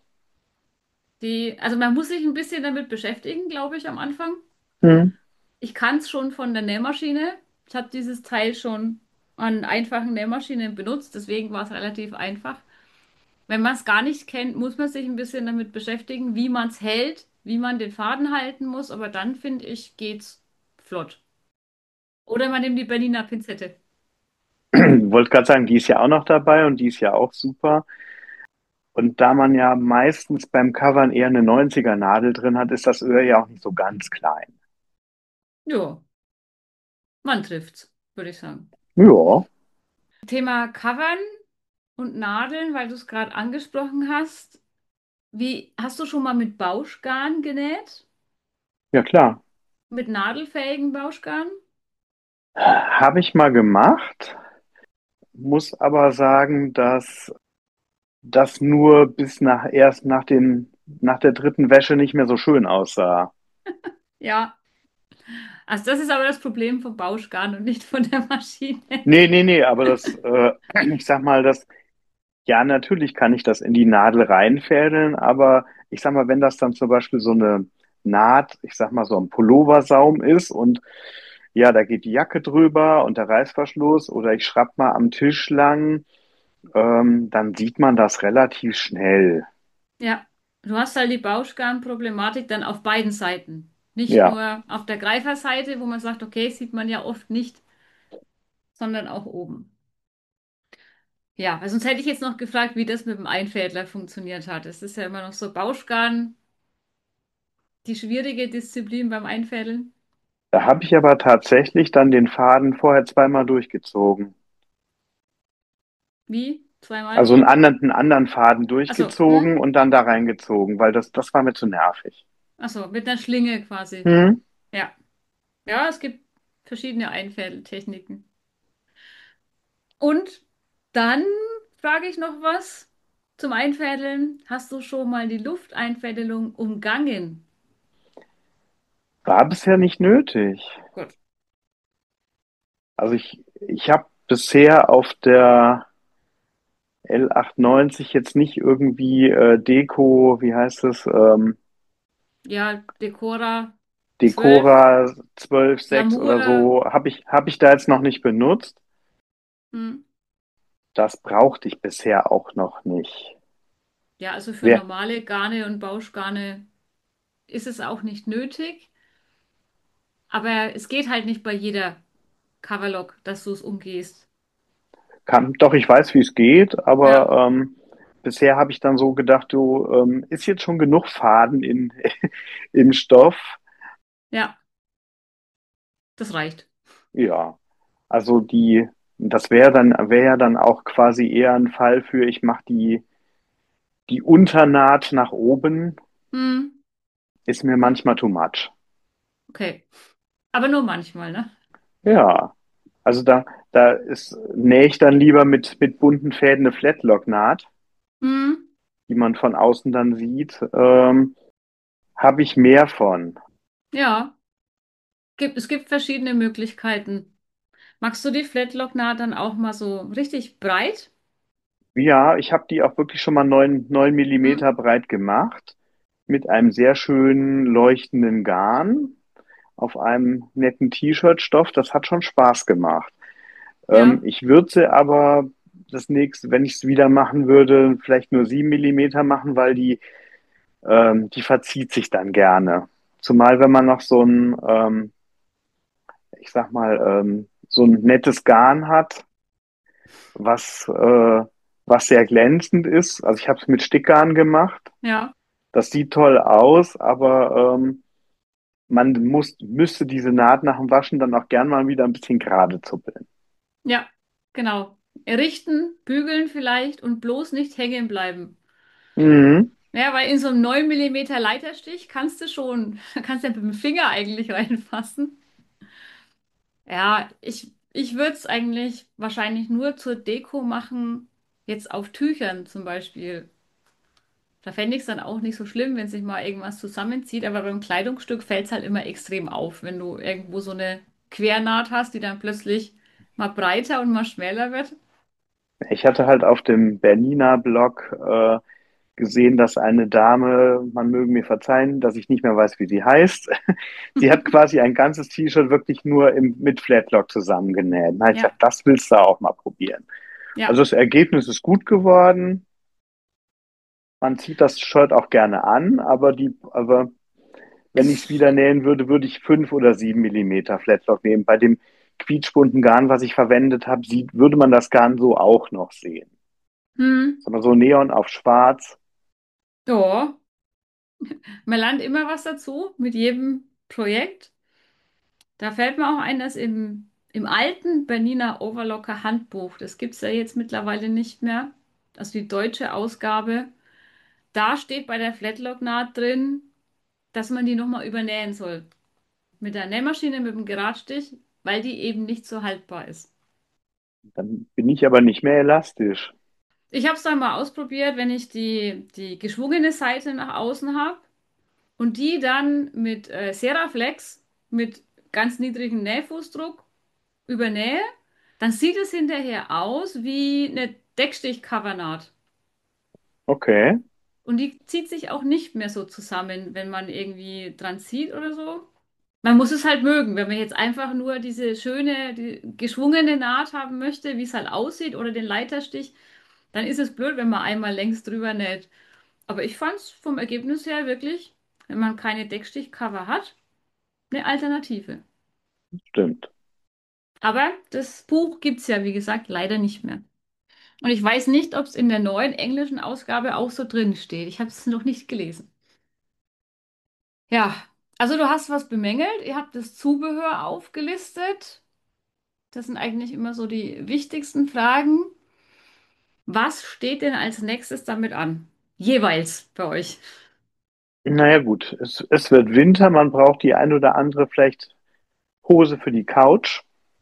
[SPEAKER 1] Also man muss sich ein bisschen damit beschäftigen, glaube ich, am Anfang.
[SPEAKER 2] Hm.
[SPEAKER 1] Ich kann es schon von der Nähmaschine. Ich habe dieses Teil schon an einfachen Nähmaschinen benutzt, deswegen war es relativ einfach. Wenn man es gar nicht kennt, muss man sich ein bisschen damit beschäftigen, wie man es hält, wie man den Faden halten muss, aber dann finde ich, geht's flott. Oder man nimmt die Berliner Pinzette.
[SPEAKER 2] Wollte gerade sagen, die ist ja auch noch dabei und die ist ja auch super. Und da man ja meistens beim Covern eher eine 90er Nadel drin hat, ist das Öhr ja auch nicht so ganz klein.
[SPEAKER 1] Ja, man trifft's, würde ich sagen.
[SPEAKER 2] Ja,
[SPEAKER 1] Thema Covern und Nadeln, weil du es gerade angesprochen hast. Wie, hast du schon mal mit Bauschgarn genäht?
[SPEAKER 2] ja klar.
[SPEAKER 1] Mit nadelfähigen Bauschgarn?
[SPEAKER 2] Habe ich mal gemacht, muss aber sagen, dass das nur erst nach der dritten Wäsche nicht mehr so schön aussah.
[SPEAKER 1] Ja. Also das ist aber das Problem vom Bauschgarn und nicht von der Maschine.
[SPEAKER 2] Nee, aber ich sag mal, ja, natürlich kann ich das in die Nadel reinfädeln, aber ich sag mal, wenn das dann zum Beispiel so eine Naht, ich sag mal so ein Pulloversaum ist und ja, da geht die Jacke drüber und der Reißverschluss oder ich schrapp mal am Tisch lang, dann sieht man das relativ schnell.
[SPEAKER 1] Ja, du hast halt die Bauschgarn-Problematik dann auf beiden Seiten. Nicht
[SPEAKER 2] Ja,
[SPEAKER 1] nur auf der Greiferseite, wo man sagt, okay, sieht man ja oft nicht, sondern auch oben. Ja, weil sonst hätte ich jetzt noch gefragt, wie das mit dem Einfädler funktioniert hat. Es ist ja immer noch so Bauschgarn, die schwierige Disziplin beim Einfädeln.
[SPEAKER 2] da habe ich aber tatsächlich dann den Faden vorher zweimal durchgezogen.
[SPEAKER 1] Wie? Zweimal?
[SPEAKER 2] Also einen anderen Faden
[SPEAKER 1] Achso,
[SPEAKER 2] durchgezogen und dann da reingezogen, weil das war mir zu nervig.
[SPEAKER 1] Achso, mit einer Schlinge quasi.
[SPEAKER 2] Hm.
[SPEAKER 1] Ja. Ja, es gibt verschiedene Einfädeltechniken. Und dann frage ich noch was zum Einfädeln. Hast du schon mal die Lufteinfädelung umgangen?
[SPEAKER 2] War bisher nicht nötig.
[SPEAKER 1] Gut.
[SPEAKER 2] Also ich habe bisher auf der L98 jetzt nicht irgendwie Deko, wie heißt es,
[SPEAKER 1] Ja, Decora 12,
[SPEAKER 2] Decora 12.6 oder
[SPEAKER 1] Lamura.
[SPEAKER 2] so, hab ich da jetzt noch nicht benutzt.
[SPEAKER 1] Hm.
[SPEAKER 2] Das brauchte ich bisher auch noch nicht.
[SPEAKER 1] Ja, also für
[SPEAKER 2] Wer
[SPEAKER 1] normale Garne und Bauschgarne ist es auch nicht nötig. Aber es geht halt nicht bei jeder Coverlock, dass du es umgehst.
[SPEAKER 2] kann, doch, ich weiß, wie es geht, aber
[SPEAKER 1] Ja,
[SPEAKER 2] bisher habe ich dann so gedacht, du, ist jetzt schon genug Faden im Stoff.
[SPEAKER 1] ja, das reicht.
[SPEAKER 2] Ja, also wäre ja dann auch quasi eher ein Fall für, ich mache die Unternaht nach oben,
[SPEAKER 1] Hm.
[SPEAKER 2] ist mir manchmal too much.
[SPEAKER 1] Okay. Aber nur manchmal, ne?
[SPEAKER 2] Ja, also nähe ich dann lieber mit bunten Fäden eine Flatlock-Naht,
[SPEAKER 1] Hm.
[SPEAKER 2] die man von außen dann sieht, habe ich mehr von.
[SPEAKER 1] Ja. Es gibt verschiedene Möglichkeiten. Magst du die Flatlock-Naht dann auch mal so richtig breit?
[SPEAKER 2] Ja, ich habe die auch wirklich schon mal neun
[SPEAKER 1] Hm?
[SPEAKER 2] Millimeter breit gemacht, mit einem sehr schönen leuchtenden Garn auf einem netten T-Shirt-Stoff. Das hat schon Spaß gemacht.
[SPEAKER 1] Ja,
[SPEAKER 2] Ich würde sie aber das nächste, wenn ich es wieder machen würde, vielleicht nur 7 Millimeter machen, weil die verzieht sich dann gerne. Zumal wenn man noch ich sag mal, so ein nettes Garn hat, was, äh, was sehr glänzend ist. Also ich habe es mit Stickgarn gemacht.
[SPEAKER 1] ja.
[SPEAKER 2] Das sieht toll aus, aber müsste diese Naht nach dem Waschen dann auch gern mal wieder ein bisschen gerade zuppeln.
[SPEAKER 1] Ja, genau. Richten, bügeln vielleicht und bloß nicht hängen bleiben.
[SPEAKER 2] Mhm.
[SPEAKER 1] Ja, weil in so einem 9 Millimeter Leiterstich kannst du schon, kannst ja mit dem Finger eigentlich reinfassen. Ja, ich würde es eigentlich wahrscheinlich nur zur Deko machen, jetzt auf Tüchern zum Beispiel. Da fände ich es dann auch nicht so schlimm, wenn sich mal irgendwas zusammenzieht, aber beim Kleidungsstück fällt es halt immer extrem auf, wenn du irgendwo so eine Quernaht hast, die dann plötzlich mal breiter und mal schmäler wird.
[SPEAKER 2] Ich hatte halt auf dem Berliner Blog gesehen, dass eine Dame, man möge mir verzeihen, dass ich nicht mehr weiß, wie sie heißt, sie hat quasi ein ganzes T-Shirt wirklich nur mit Flatlock zusammengenäht. Na, ich
[SPEAKER 1] Ja,
[SPEAKER 2] gesagt, das willst du auch mal probieren.
[SPEAKER 1] ja.
[SPEAKER 2] Also das Ergebnis ist gut geworden. Man zieht das Shirt auch gerne an, aber wenn ich es wieder nähen würde, würde ich 5 oder 7 Millimeter Flatlock nehmen. Bei dem quietschbunten Garn, was ich verwendet habe, würde man das Garn so auch noch sehen.
[SPEAKER 1] Hm.
[SPEAKER 2] Sag mal so Neon auf Schwarz.
[SPEAKER 1] Ja, man lernt immer was dazu mit jedem Projekt. Da fällt mir auch ein, dass im alten Berliner Overlocker Handbuch, das gibt es ja jetzt mittlerweile nicht mehr, also die deutsche Ausgabe, da steht bei der Flatlock-Naht drin, dass man die nochmal übernähen soll. Mit der Nähmaschine, mit dem Geradstich, weil die eben nicht so haltbar ist.
[SPEAKER 2] Dann bin ich aber nicht mehr elastisch.
[SPEAKER 1] Ich habe es dann mal ausprobiert, wenn ich die geschwungene Seite nach außen habe und die dann mit Seraflex mit ganz niedrigem Nähfußdruck übernähe, dann sieht es hinterher aus wie eine Deckstich-Covernaht.
[SPEAKER 2] Okay.
[SPEAKER 1] Und die zieht sich auch nicht mehr so zusammen, wenn man irgendwie dran zieht oder so. Man muss es halt mögen, wenn man jetzt einfach nur diese schöne, die geschwungene Naht haben möchte, wie es halt aussieht, oder den Leiterstich, dann ist es blöd, wenn man einmal längs drüber näht. Aber ich fand es vom Ergebnis her wirklich, wenn man keine Deckstichcover hat, eine Alternative.
[SPEAKER 2] Stimmt.
[SPEAKER 1] Aber das Buch gibt es ja, wie gesagt, leider nicht mehr. Und ich weiß nicht, ob es in der neuen englischen Ausgabe auch so drin steht. Ich habe es noch nicht gelesen. Ja, also du hast was bemängelt. Ihr habt das Zubehör aufgelistet. Das sind eigentlich immer so die wichtigsten Fragen. Was steht denn als nächstes damit an? Jeweils bei euch.
[SPEAKER 2] Naja, gut. Es wird Winter. Man braucht die ein oder andere vielleicht Hose für die Couch.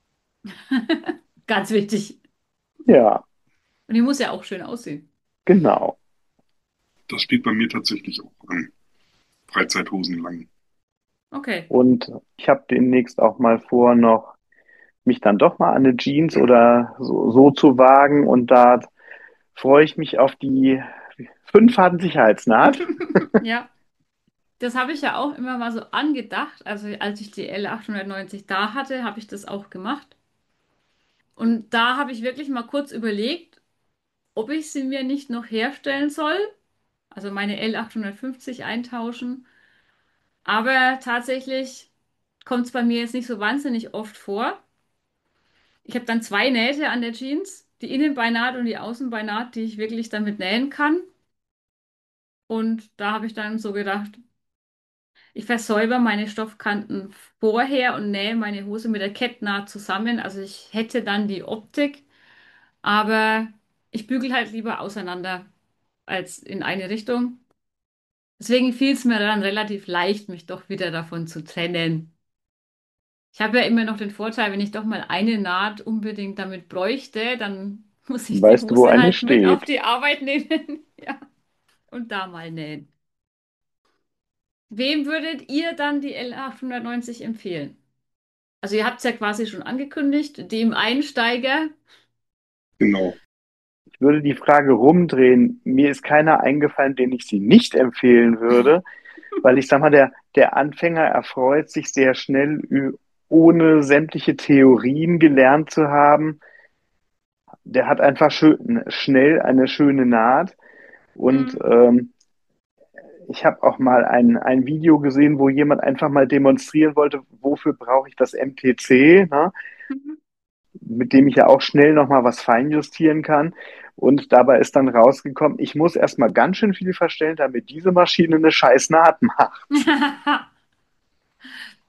[SPEAKER 1] Ganz wichtig.
[SPEAKER 2] Ja,
[SPEAKER 1] Und die muss ja auch schön aussehen.
[SPEAKER 2] genau.
[SPEAKER 3] Das steht bei mir tatsächlich auch an. Freizeithosen lang.
[SPEAKER 1] Okay.
[SPEAKER 2] Und ich habe demnächst auch mal vor, noch mich dann doch mal an eine Jeans oder so zu wagen. Und da freue ich mich auf die 5 Faden Sicherheitsnaht.
[SPEAKER 1] Ja, das habe ich ja auch immer mal so angedacht. Also als ich die L890 da hatte, habe ich das auch gemacht. Und da habe ich wirklich mal kurz überlegt, ob ich sie mir nicht noch herstellen soll. Also meine L850 eintauschen. Aber tatsächlich kommt es bei mir jetzt nicht so wahnsinnig oft vor. Ich habe dann zwei Nähte an der Jeans, die Innenbeinaht und die Außenbeinaht, die ich wirklich damit nähen kann. Und da habe ich dann so gedacht, ich versäuber meine Stoffkanten vorher und nähe meine Hose mit der Kettnaht zusammen. Also ich hätte dann die Optik, aber ich bügel halt lieber auseinander als in eine Richtung. Deswegen fiel es mir dann relativ leicht, mich doch wieder davon zu trennen. Ich habe ja immer noch den Vorteil, wenn ich doch mal eine Naht unbedingt damit bräuchte, dann muss ich die
[SPEAKER 2] Weißt du, wo
[SPEAKER 1] Hose
[SPEAKER 2] eine
[SPEAKER 1] halt mit auf
[SPEAKER 2] steht?
[SPEAKER 1] die Arbeit nehmen. Ja, und da mal nähen. Wem würdet ihr dann die L890 empfehlen? Also ihr habt es ja quasi schon angekündigt, dem Einsteiger.
[SPEAKER 3] Genau.
[SPEAKER 2] Ich würde die Frage rumdrehen. Mir ist keiner eingefallen, den ich sie nicht empfehlen würde, weil ich sag mal, der Anfänger erfreut sich sehr schnell, ohne sämtliche Theorien gelernt zu haben. Der hat einfach schnell eine schöne Naht. Und
[SPEAKER 1] Hm.
[SPEAKER 2] ich habe auch mal ein Video gesehen, wo jemand einfach mal demonstrieren wollte, wofür brauche ich das MTC, ne? Mit dem ich ja auch schnell nochmal was feinjustieren kann. Und dabei ist dann rausgekommen, ich muss erstmal ganz schön viel verstellen, damit diese Maschine eine scheiß Naht macht.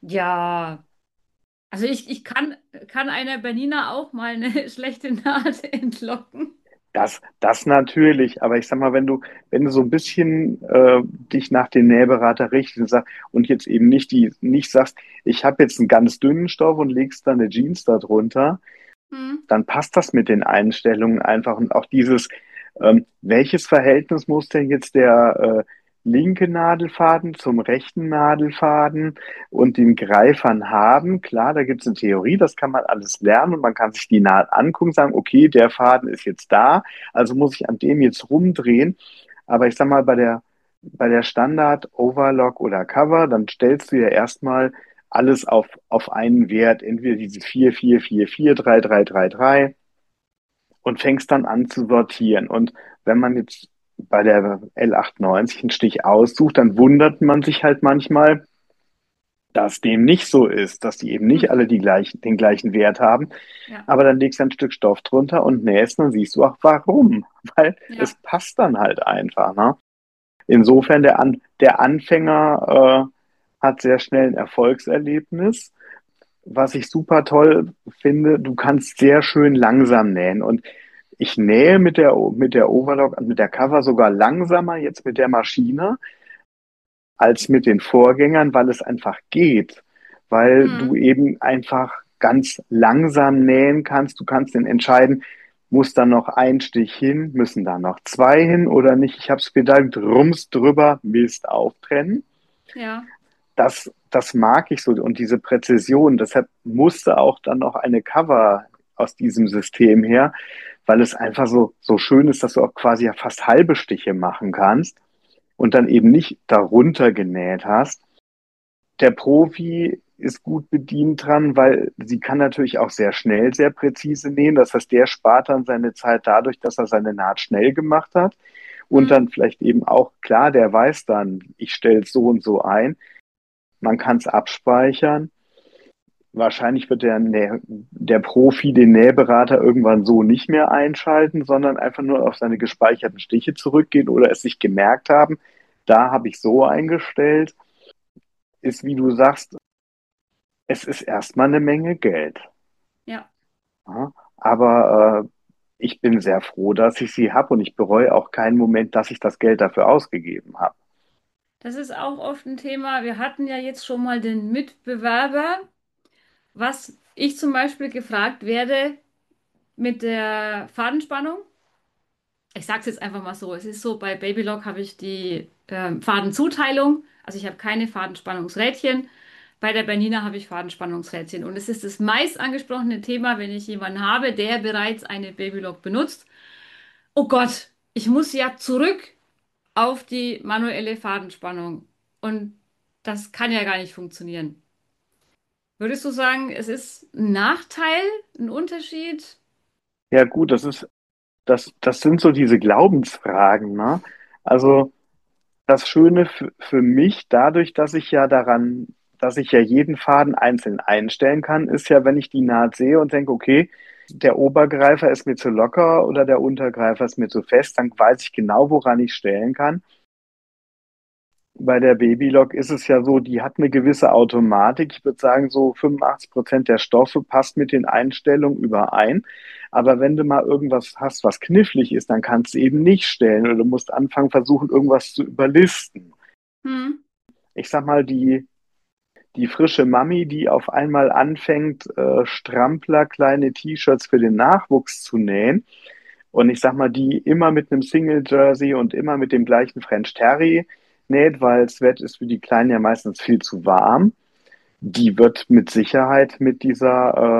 [SPEAKER 1] Ja, also kann einer Bernina auch mal eine schlechte Naht entlocken.
[SPEAKER 2] Das natürlich, aber ich sag mal, wenn du so ein bisschen dich nach dem Nähberater richtest und jetzt eben nicht sagst, ich habe jetzt einen ganz dünnen Stoff und legst da eine Jeans da drunter,
[SPEAKER 1] Hm,
[SPEAKER 2] dann passt das mit den Einstellungen einfach. Und auch dieses, welches Verhältnis muss denn jetzt der linke Nadelfaden zum rechten Nadelfaden und den Greifern haben? Klar, da gibt es eine Theorie, das kann man alles lernen und man kann sich die Naht angucken, sagen, okay, der Faden ist jetzt da, also muss ich an dem jetzt rumdrehen. Aber ich sag mal, bei der Standard Overlock oder Cover, dann stellst du ja erstmal alles auf einen Wert, entweder diese 4 4 4 4 3 3 3 3 und fängst dann an zu sortieren. Und wenn man jetzt bei der L98 einen Stich aussucht, dann wundert man sich halt manchmal, dass dem nicht so ist, dass die eben nicht alle
[SPEAKER 1] mhm,
[SPEAKER 2] den gleichen Wert haben.
[SPEAKER 1] ja,
[SPEAKER 2] Aber dann legst du ein Stück Stoff drunter und nähst, und dann siehst du auch warum. Weil es
[SPEAKER 1] ja.
[SPEAKER 2] passt dann halt einfach, ne? Insofern, der Anfänger hat sehr schnell ein Erfolgserlebnis. Was ich super toll finde, du kannst sehr schön langsam nähen. Und ich nähe mit der Overlock, mit der Cover sogar langsamer jetzt mit der Maschine als mit den Vorgängern, weil es einfach geht. Weil du
[SPEAKER 1] Hm,
[SPEAKER 2] eben einfach ganz langsam nähen kannst. Du kannst dann entscheiden, muss da noch ein Stich hin, müssen da noch zwei hin oder nicht. Ich habe es gedacht, rums drüber, Mist auftrennen.
[SPEAKER 1] ja.
[SPEAKER 2] Das mag ich so und diese Präzision. Deshalb musste auch dann noch eine Cover aus diesem System her, weil es einfach so schön ist, dass du auch quasi ja fast halbe Stiche machen kannst und dann eben nicht darunter genäht hast. Der Profi ist gut bedient dran, weil sie kann natürlich auch sehr schnell, sehr präzise nähen. Das heißt, der spart dann seine Zeit dadurch, dass er seine Naht schnell gemacht hat. Und
[SPEAKER 1] Hm.
[SPEAKER 2] dann vielleicht eben auch, klar, der weiß dann, ich stelle es so und so ein. Man kann es abspeichern. Wahrscheinlich wird der Profi den Nähberater irgendwann so nicht mehr einschalten, sondern einfach nur auf seine gespeicherten Stiche zurückgehen oder es sich gemerkt haben, da habe ich so eingestellt, ist, wie du sagst, es ist erstmal eine Menge Geld.
[SPEAKER 1] Ja,
[SPEAKER 2] Ja? Aber ich bin sehr froh, dass ich sie habe und ich bereue auch keinen Moment, dass ich das Geld dafür ausgegeben habe.
[SPEAKER 1] das ist auch oft ein Thema. Wir hatten ja jetzt schon mal den Mitbewerber, was ich zum Beispiel gefragt werde mit der Fadenspannung. Ich sage es jetzt einfach mal so. Es ist so, bei Babylock habe ich die Fadenzuteilung. Also ich habe keine Fadenspannungsrädchen. Bei der Bernina habe ich Fadenspannungsrädchen. Und es ist das meist angesprochene Thema, wenn ich jemanden habe, der bereits eine Babylock benutzt. Oh Gott, ich muss ja zurück auf die manuelle Fadenspannung. Und das kann ja gar nicht funktionieren. Würdest du sagen, es ist ein Nachteil, ein Unterschied?
[SPEAKER 2] Ja gut, das sind so diese Glaubensfragen, ne? Also das Schöne für mich, dadurch, dass ich ja jeden Faden einzeln einstellen kann, ist ja, wenn ich die Naht sehe und denke, okay, der Obergreifer ist mir zu locker oder der Untergreifer ist mir zu fest, dann weiß ich genau, woran ich stellen kann. Bei der Babylock ist es ja so, die hat eine gewisse Automatik. Ich würde sagen, so 85% der Stoffe passt mit den Einstellungen überein. Aber wenn du mal irgendwas hast, was knifflig ist, dann kannst du eben nicht stellen oder du musst anfangen, versuchen, irgendwas zu überlisten.
[SPEAKER 1] Hm,
[SPEAKER 2] Ich sag mal, die frische Mami, die auf einmal anfängt, Strampler, kleine T-Shirts für den Nachwuchs zu nähen. Und ich sag mal, die immer mit einem Single Jersey und immer mit dem gleichen French Terry näht, weil Sweat ist für die Kleinen ja meistens viel zu warm. Die wird mit Sicherheit mit dieser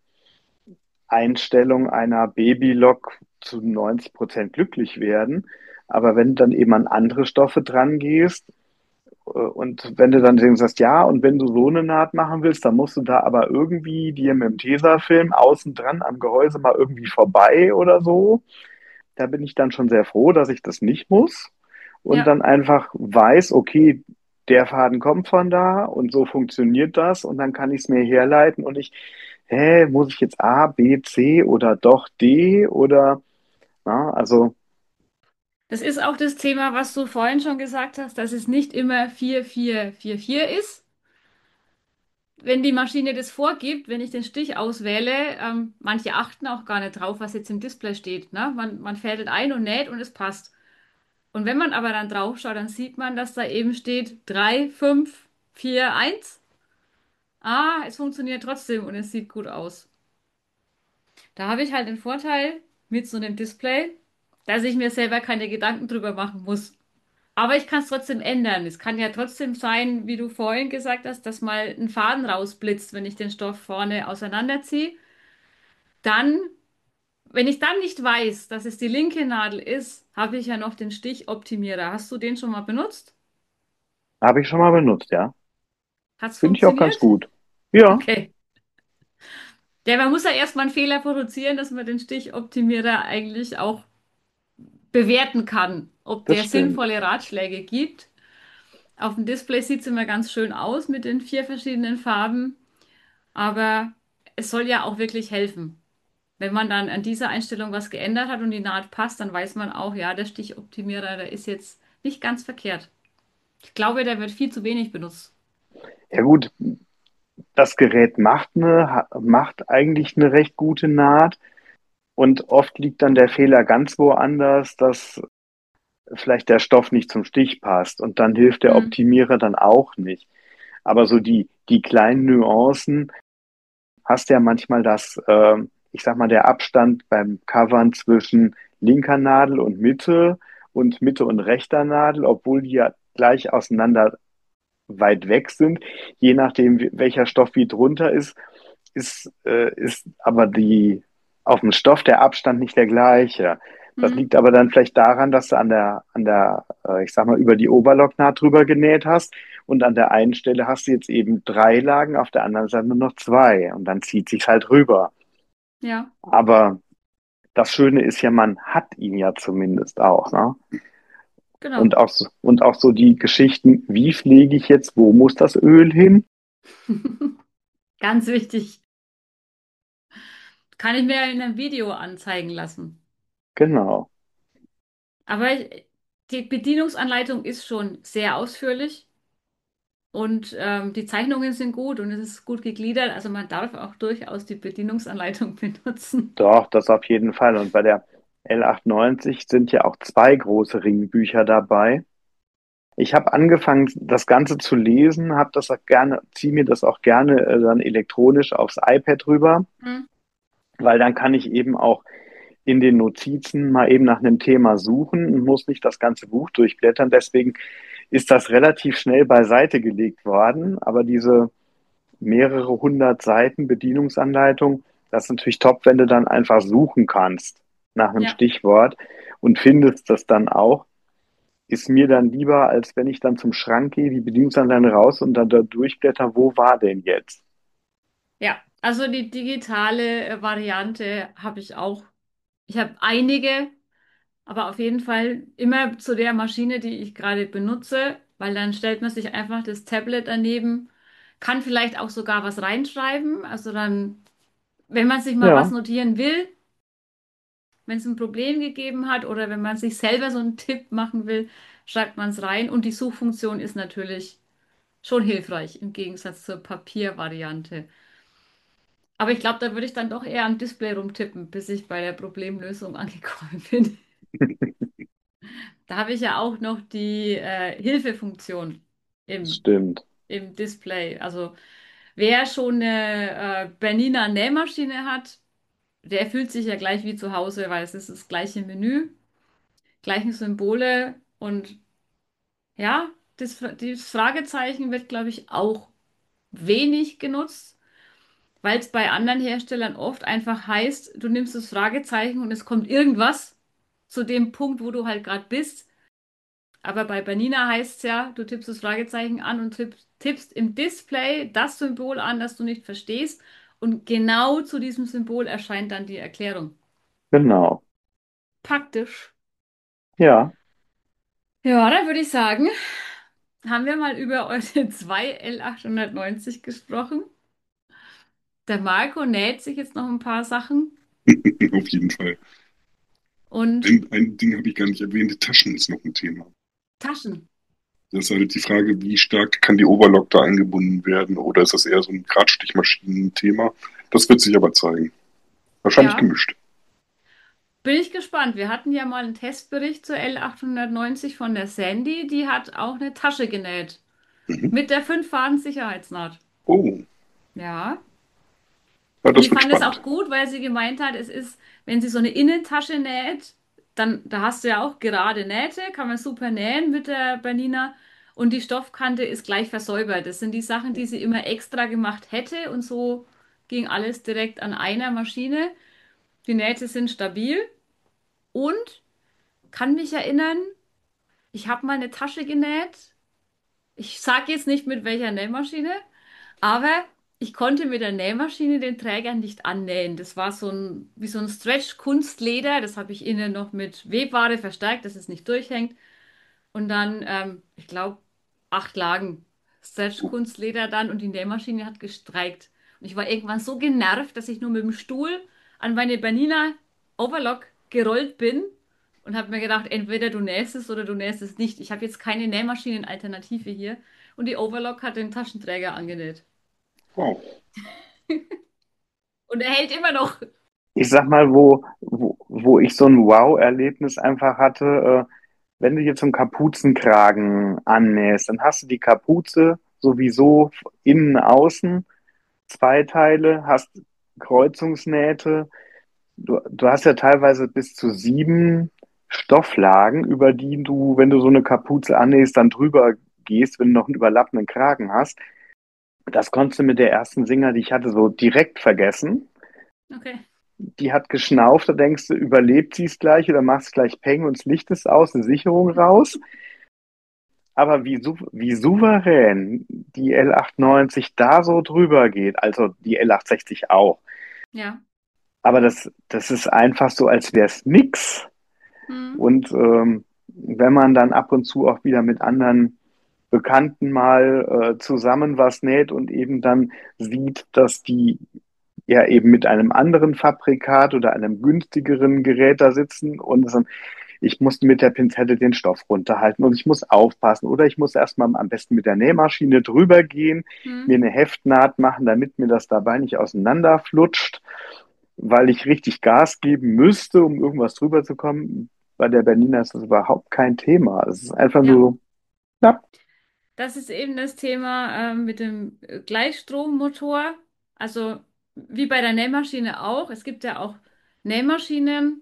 [SPEAKER 2] Einstellung einer Babylock zu 90% glücklich werden. Aber wenn du dann eben an andere Stoffe dran gehst, und wenn du dann sagst, ja, und wenn du so eine Naht machen willst, dann musst du da aber irgendwie dir mit dem Tesafilm außen dran am Gehäuse mal irgendwie vorbei oder so. Da bin ich dann schon sehr froh, dass ich das nicht muss und
[SPEAKER 1] ja.
[SPEAKER 2] dann einfach weiß, okay, der Faden kommt von da und so funktioniert das und dann kann ich es mir herleiten und muss ich jetzt A, B, C oder doch D oder, na, also
[SPEAKER 1] Das ist auch das Thema, was du vorhin schon gesagt hast, dass es nicht immer 4-4-4-4 ist. wenn die Maschine das vorgibt, wenn ich den Stich auswähle, manche achten auch gar nicht drauf, was jetzt im Display steht. Ne? Man fädelt ein und näht und es passt. Und wenn man aber dann drauf schaut, dann sieht man, dass da eben steht 3, 5, 4, 1. Ah, es funktioniert trotzdem und es sieht gut aus. Da habe ich halt den Vorteil mit so einem Display, dass ich mir selber keine Gedanken drüber machen muss. Aber ich kann es trotzdem ändern. Es kann ja trotzdem sein, wie du vorhin gesagt hast, dass mal ein Faden rausblitzt, wenn ich den Stoff vorne auseinanderziehe. Dann, wenn ich dann nicht weiß, dass es die linke Nadel ist, habe ich ja noch den Stichoptimierer. Hast du den schon mal benutzt?
[SPEAKER 2] Habe ich schon mal benutzt, ja.
[SPEAKER 1] Hat's
[SPEAKER 2] Finde ich auch ganz
[SPEAKER 1] funktioniert?
[SPEAKER 2] gut. Ja,
[SPEAKER 1] Okay. Ja, man muss ja erstmal einen Fehler produzieren, dass man den Stichoptimierer eigentlich auch bewerten kann, ob
[SPEAKER 2] das
[SPEAKER 1] der
[SPEAKER 2] stimmt.
[SPEAKER 1] sinnvolle Ratschläge gibt. Auf dem Display sieht es immer ganz schön aus mit den 4 verschiedenen Farben, aber es soll ja auch wirklich helfen. Wenn man dann an dieser Einstellung was geändert hat und die Naht passt, dann weiß man auch, ja, der Stichoptimierer, der ist jetzt nicht ganz verkehrt. Ich glaube, der wird viel zu wenig benutzt.
[SPEAKER 2] Ja gut, das Gerät macht eigentlich eine recht gute Naht und oft liegt dann der Fehler ganz woanders, dass vielleicht der Stoff nicht zum Stich passt und dann hilft der
[SPEAKER 1] Hm,
[SPEAKER 2] Optimierer dann auch nicht. Aber so die kleinen Nuancen hast ja manchmal ich sag mal, der Abstand beim Covern zwischen linker Nadel und Mitte und rechter Nadel, obwohl die ja gleich auseinander weit weg sind, je nachdem, welcher Stoff wie drunter ist aber auf dem Stoff der Abstand nicht der gleiche. Das
[SPEAKER 1] hm,
[SPEAKER 2] liegt aber dann vielleicht daran, dass du ich sag mal, über die Oberlocknaht drüber genäht hast und an der einen Stelle hast du jetzt eben 3 Lagen, auf der anderen Seite nur noch 2 und dann zieht sich's halt rüber.
[SPEAKER 1] ja,
[SPEAKER 2] Aber das Schöne ist ja, man hat ihn ja zumindest auch, ne?
[SPEAKER 1] genau.
[SPEAKER 2] Und auch so die Geschichten, wie pflege ich jetzt, wo muss das Öl hin?
[SPEAKER 1] Ganz wichtig. Kann ich mir in einem Video anzeigen lassen.
[SPEAKER 2] Genau,
[SPEAKER 1] Aber die Bedienungsanleitung ist schon sehr ausführlich und die Zeichnungen sind gut und es ist gut gegliedert. Also man darf auch durchaus die Bedienungsanleitung benutzen.
[SPEAKER 2] doch, das auf jeden Fall. Und bei der L98 sind ja auch 2 große Ringbücher dabei. Ich habe angefangen, das Ganze zu lesen, ziehe mir das auch gerne dann elektronisch aufs iPad rüber,
[SPEAKER 1] Hm.
[SPEAKER 2] weil dann kann ich eben auch in den Notizen mal eben nach einem Thema suchen und muss nicht das ganze Buch durchblättern. Deswegen ist das relativ schnell beiseite gelegt worden. Aber diese mehrere hundert Seiten Bedienungsanleitung, das ist natürlich top, wenn du dann einfach suchen kannst nach einem
[SPEAKER 1] Ja,
[SPEAKER 2] Stichwort und findest das dann auch. Ist mir dann lieber, als wenn ich dann zum Schrank gehe, die Bedienungsanleitung raus und dann da durchblätter, wo war denn jetzt?
[SPEAKER 1] ja. Also die digitale Variante habe ich auch. Ich habe einige, aber auf jeden Fall immer zu der Maschine, die ich gerade benutze, weil dann stellt man sich einfach das Tablet daneben, kann vielleicht auch sogar was reinschreiben. Also dann, wenn man sich mal was
[SPEAKER 2] Ja,
[SPEAKER 1] notieren will, wenn es ein Problem gegeben hat oder wenn man sich selber so einen Tipp machen will, schreibt man es rein. Und die Suchfunktion ist natürlich schon hilfreich im Gegensatz zur Papiervariante. Aber ich glaube, da würde ich dann doch eher am Display rumtippen, bis ich bei der Problemlösung angekommen bin. Da habe ich ja auch noch die Hilfefunktion im,
[SPEAKER 2] stimmt.
[SPEAKER 1] im Display. Also wer schon eine Bernina Nähmaschine hat, der fühlt sich ja gleich wie zu Hause, weil es ist das gleiche Menü, gleichen Symbole und ja, das Fragezeichen wird, glaube ich, auch wenig genutzt, weil es bei anderen Herstellern oft einfach heißt, du nimmst das Fragezeichen und es kommt irgendwas zu dem Punkt, wo du halt gerade bist. Aber bei Bernina heißt es ja, du tippst das Fragezeichen an und tippst im Display das Symbol an, das du nicht verstehst. Und genau zu diesem Symbol erscheint dann die Erklärung.
[SPEAKER 2] Genau.
[SPEAKER 1] Praktisch.
[SPEAKER 2] Ja,
[SPEAKER 1] Ja, dann würde ich sagen, haben wir mal über eure 2 L890 gesprochen. Der Marco näht sich jetzt noch ein paar Sachen
[SPEAKER 3] Auf jeden Fall.
[SPEAKER 1] und
[SPEAKER 3] Ein Ding habe ich gar nicht erwähnt, Taschen ist noch ein Thema.
[SPEAKER 1] Taschen.
[SPEAKER 3] Das ist halt die Frage, wie stark kann die Overlock da eingebunden werden oder ist das eher so ein Gradstichmaschinen-Thema? Das wird sich aber zeigen. Wahrscheinlich
[SPEAKER 1] Ja,
[SPEAKER 3] gemischt.
[SPEAKER 1] bin ich gespannt. Wir hatten ja mal einen Testbericht zur L890 von der Sandy, die hat auch eine Tasche genäht.
[SPEAKER 3] Mhm.
[SPEAKER 1] Mit der 5-Faden-Sicherheitsnaht.
[SPEAKER 3] Oh,
[SPEAKER 1] Ja.
[SPEAKER 3] ja,
[SPEAKER 1] Und
[SPEAKER 3] das
[SPEAKER 1] ich
[SPEAKER 3] wird
[SPEAKER 1] fand es auch
[SPEAKER 3] spannend.
[SPEAKER 1] gut, weil sie gemeint hat, es ist, wenn sie so eine Innentasche näht, dann, da hast du ja auch gerade Nähte, kann man super nähen mit der Bernina. Und die Stoffkante ist gleich versäubert. Das sind die Sachen, die sie immer extra gemacht hätte. Und so ging alles direkt an einer Maschine. Die Nähte sind stabil. Und kann mich erinnern, ich habe mal eine Tasche genäht. Ich sage jetzt nicht mit welcher Nähmaschine. Aber ich konnte mit der Nähmaschine den Träger nicht annähen. Das war so ein, wie so ein Stretch-Kunstleder. Das habe ich innen noch mit Webware verstärkt, dass es nicht durchhängt. Und dann, ich glaube, 8 Lagen Stretch-Kunstleder dann und die Nähmaschine hat gestreikt. Und ich war irgendwann so genervt, dass ich nur mit dem Stuhl an meine Bernina Overlock gerollt bin und habe mir gedacht, entweder du nähst es oder du nähst es nicht. Ich habe jetzt keine Nähmaschinenalternative hier. Und die Overlock hat den Taschenträger angenäht.
[SPEAKER 3] Wow.
[SPEAKER 1] Und er hält immer noch.
[SPEAKER 2] Ich sag mal, wo ich so ein Wow-Erlebnis einfach hatte, wenn du jetzt so einen Kapuzenkragen annähst, dann hast du die Kapuze sowieso innen, außen, zwei Teile, hast Kreuzungsnähte. Du hast ja teilweise bis zu 7 Stofflagen, über die du, wenn du so eine Kapuze annähst, dann drüber gehst, wenn du noch einen überlappenden Kragen hast. Das konntest du mit der ersten Singer, die ich hatte, so direkt vergessen.
[SPEAKER 1] Okay.
[SPEAKER 2] Die hat geschnauft, da denkst du, überlebt sie es gleich oder machst gleich Peng und das Licht ist aus, eine Sicherung raus. Aber wie souverän die L890 da so drüber geht, also die L860 auch.
[SPEAKER 1] Ja.
[SPEAKER 2] Aber das ist einfach so, als wäre es nix.
[SPEAKER 1] Hm.
[SPEAKER 2] Und wenn man dann ab und zu auch wieder mit anderen Bekannten mal zusammen was näht und eben dann sieht, dass die ja eben mit einem anderen Fabrikat oder einem günstigeren Gerät da sitzen und ich muss mit der Pinzette den Stoff runterhalten und ich muss aufpassen oder ich muss erstmal am besten mit der Nähmaschine drüber gehen,
[SPEAKER 1] Hm.
[SPEAKER 2] mir eine Heftnaht machen, damit mir das dabei nicht auseinanderflutscht, weil ich richtig Gas geben müsste, um irgendwas drüber zu kommen. Bei der Bernina ist das überhaupt kein Thema. Es ist einfach
[SPEAKER 1] Ja.
[SPEAKER 2] nur, ja,
[SPEAKER 1] Das ist eben das Thema mit dem Gleichstrommotor. Also wie bei der Nähmaschine auch. Es gibt ja auch Nähmaschinen,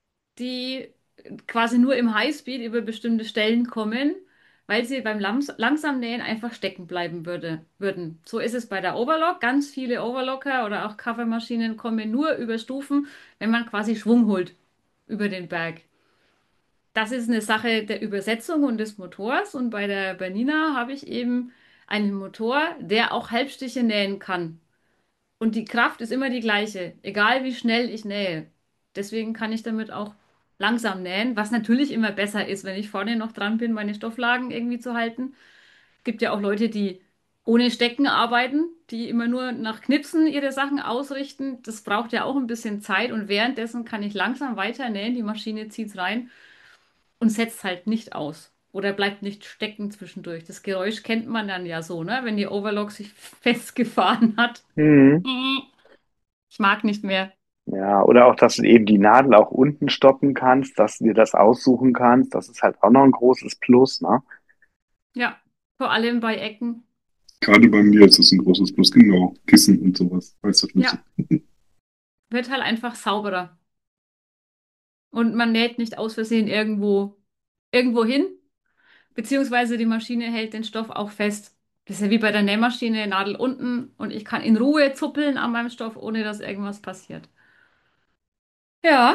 [SPEAKER 1] die quasi nur im Highspeed über bestimmte Stellen kommen, weil sie beim langsam Nähen einfach stecken bleiben würden. So ist es bei der Overlock. Ganz viele Overlocker oder auch Covermaschinen kommen nur über Stufen, wenn man quasi Schwung holt über den Berg. Das ist eine Sache der Übersetzung und des Motors. Und bei der Bernina habe ich eben einen Motor, der auch Halbstiche nähen kann. Und die Kraft ist immer die gleiche, egal wie schnell ich nähe. Deswegen kann ich damit auch langsam nähen, was natürlich immer besser ist, wenn ich vorne noch dran bin, meine Stofflagen irgendwie zu halten. Gibt ja auch Leute, die ohne Stecken arbeiten, die immer nur nach Knipsen ihre Sachen ausrichten. Das braucht ja auch ein bisschen Zeit und währenddessen kann ich langsam weiter nähen. Die Maschine zieht rein und setzt halt nicht aus. Oder bleibt nicht stecken zwischendurch. Das Geräusch kennt man dann ja so, ne? Wenn die Overlock sich festgefahren hat.
[SPEAKER 2] hm.
[SPEAKER 1] Ich mag nicht mehr.
[SPEAKER 2] Ja, oder auch, dass du eben die Nadel auch unten stoppen kannst, dass du dir das aussuchen kannst. Das ist halt auch noch ein großes Plus, ne?
[SPEAKER 1] Ja, vor allem bei Ecken.
[SPEAKER 3] Gerade bei mir ist das ein großes Plus, genau. Kissen und sowas. Reißverschlüsse.
[SPEAKER 1] Ja, wird halt einfach sauberer. Und man näht nicht aus Versehen irgendwo hin, beziehungsweise die Maschine hält den Stoff auch fest. Das ist ja wie bei der Nähmaschine, Nadel unten und ich kann in Ruhe zuppeln an meinem Stoff, ohne dass irgendwas passiert. Ja,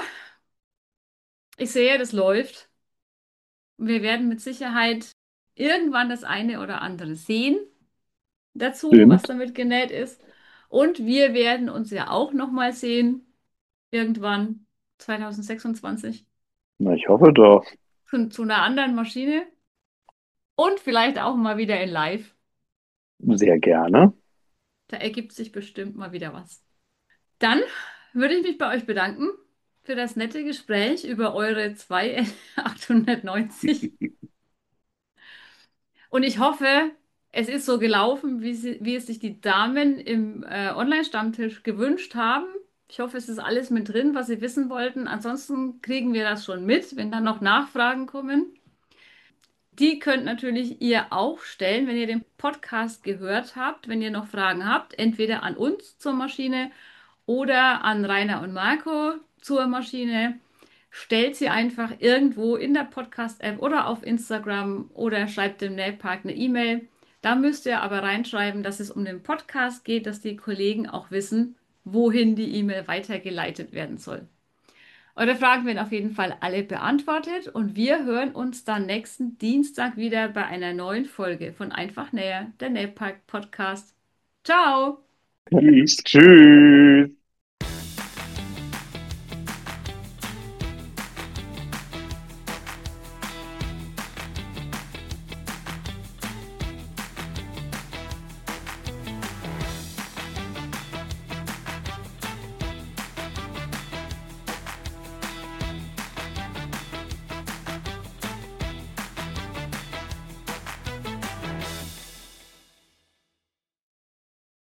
[SPEAKER 1] ich sehe, das läuft. Wir werden mit Sicherheit irgendwann das eine oder andere sehen dazu, was
[SPEAKER 2] Stimmt.
[SPEAKER 1] damit genäht ist. Und wir werden uns ja auch nochmal sehen, irgendwann 2026,
[SPEAKER 2] Na, ich hoffe doch.
[SPEAKER 1] zu einer anderen Maschine und vielleicht auch mal wieder in Live.
[SPEAKER 2] Sehr gerne.
[SPEAKER 1] Da ergibt sich bestimmt mal wieder was. Dann würde ich mich bei euch bedanken für das nette Gespräch über eure zwei 890. Und ich hoffe, es ist so gelaufen, wie es sich die Damen im Online-Stammtisch gewünscht haben. Ich hoffe, es ist alles mit drin, was sie wissen wollten. Ansonsten kriegen wir das schon mit, wenn dann noch Nachfragen kommen. Die könnt natürlich ihr auch stellen, wenn ihr den Podcast gehört habt, wenn ihr noch Fragen habt, entweder an uns zur Maschine oder an Rainer und Marco zur Maschine. Stellt sie einfach irgendwo in der Podcast-App oder auf Instagram oder schreibt dem Nailpark eine E-Mail. Da müsst ihr aber reinschreiben, dass es um den Podcast geht, dass die Kollegen auch wissen, wohin die E-Mail weitergeleitet werden soll. Eure Fragen werden auf jeden Fall alle beantwortet und wir hören uns dann nächsten Dienstag wieder bei einer neuen Folge von Einfach Näher, der Nailpark Podcast. Ciao!
[SPEAKER 3] Tschüss.
[SPEAKER 2] Tschüss.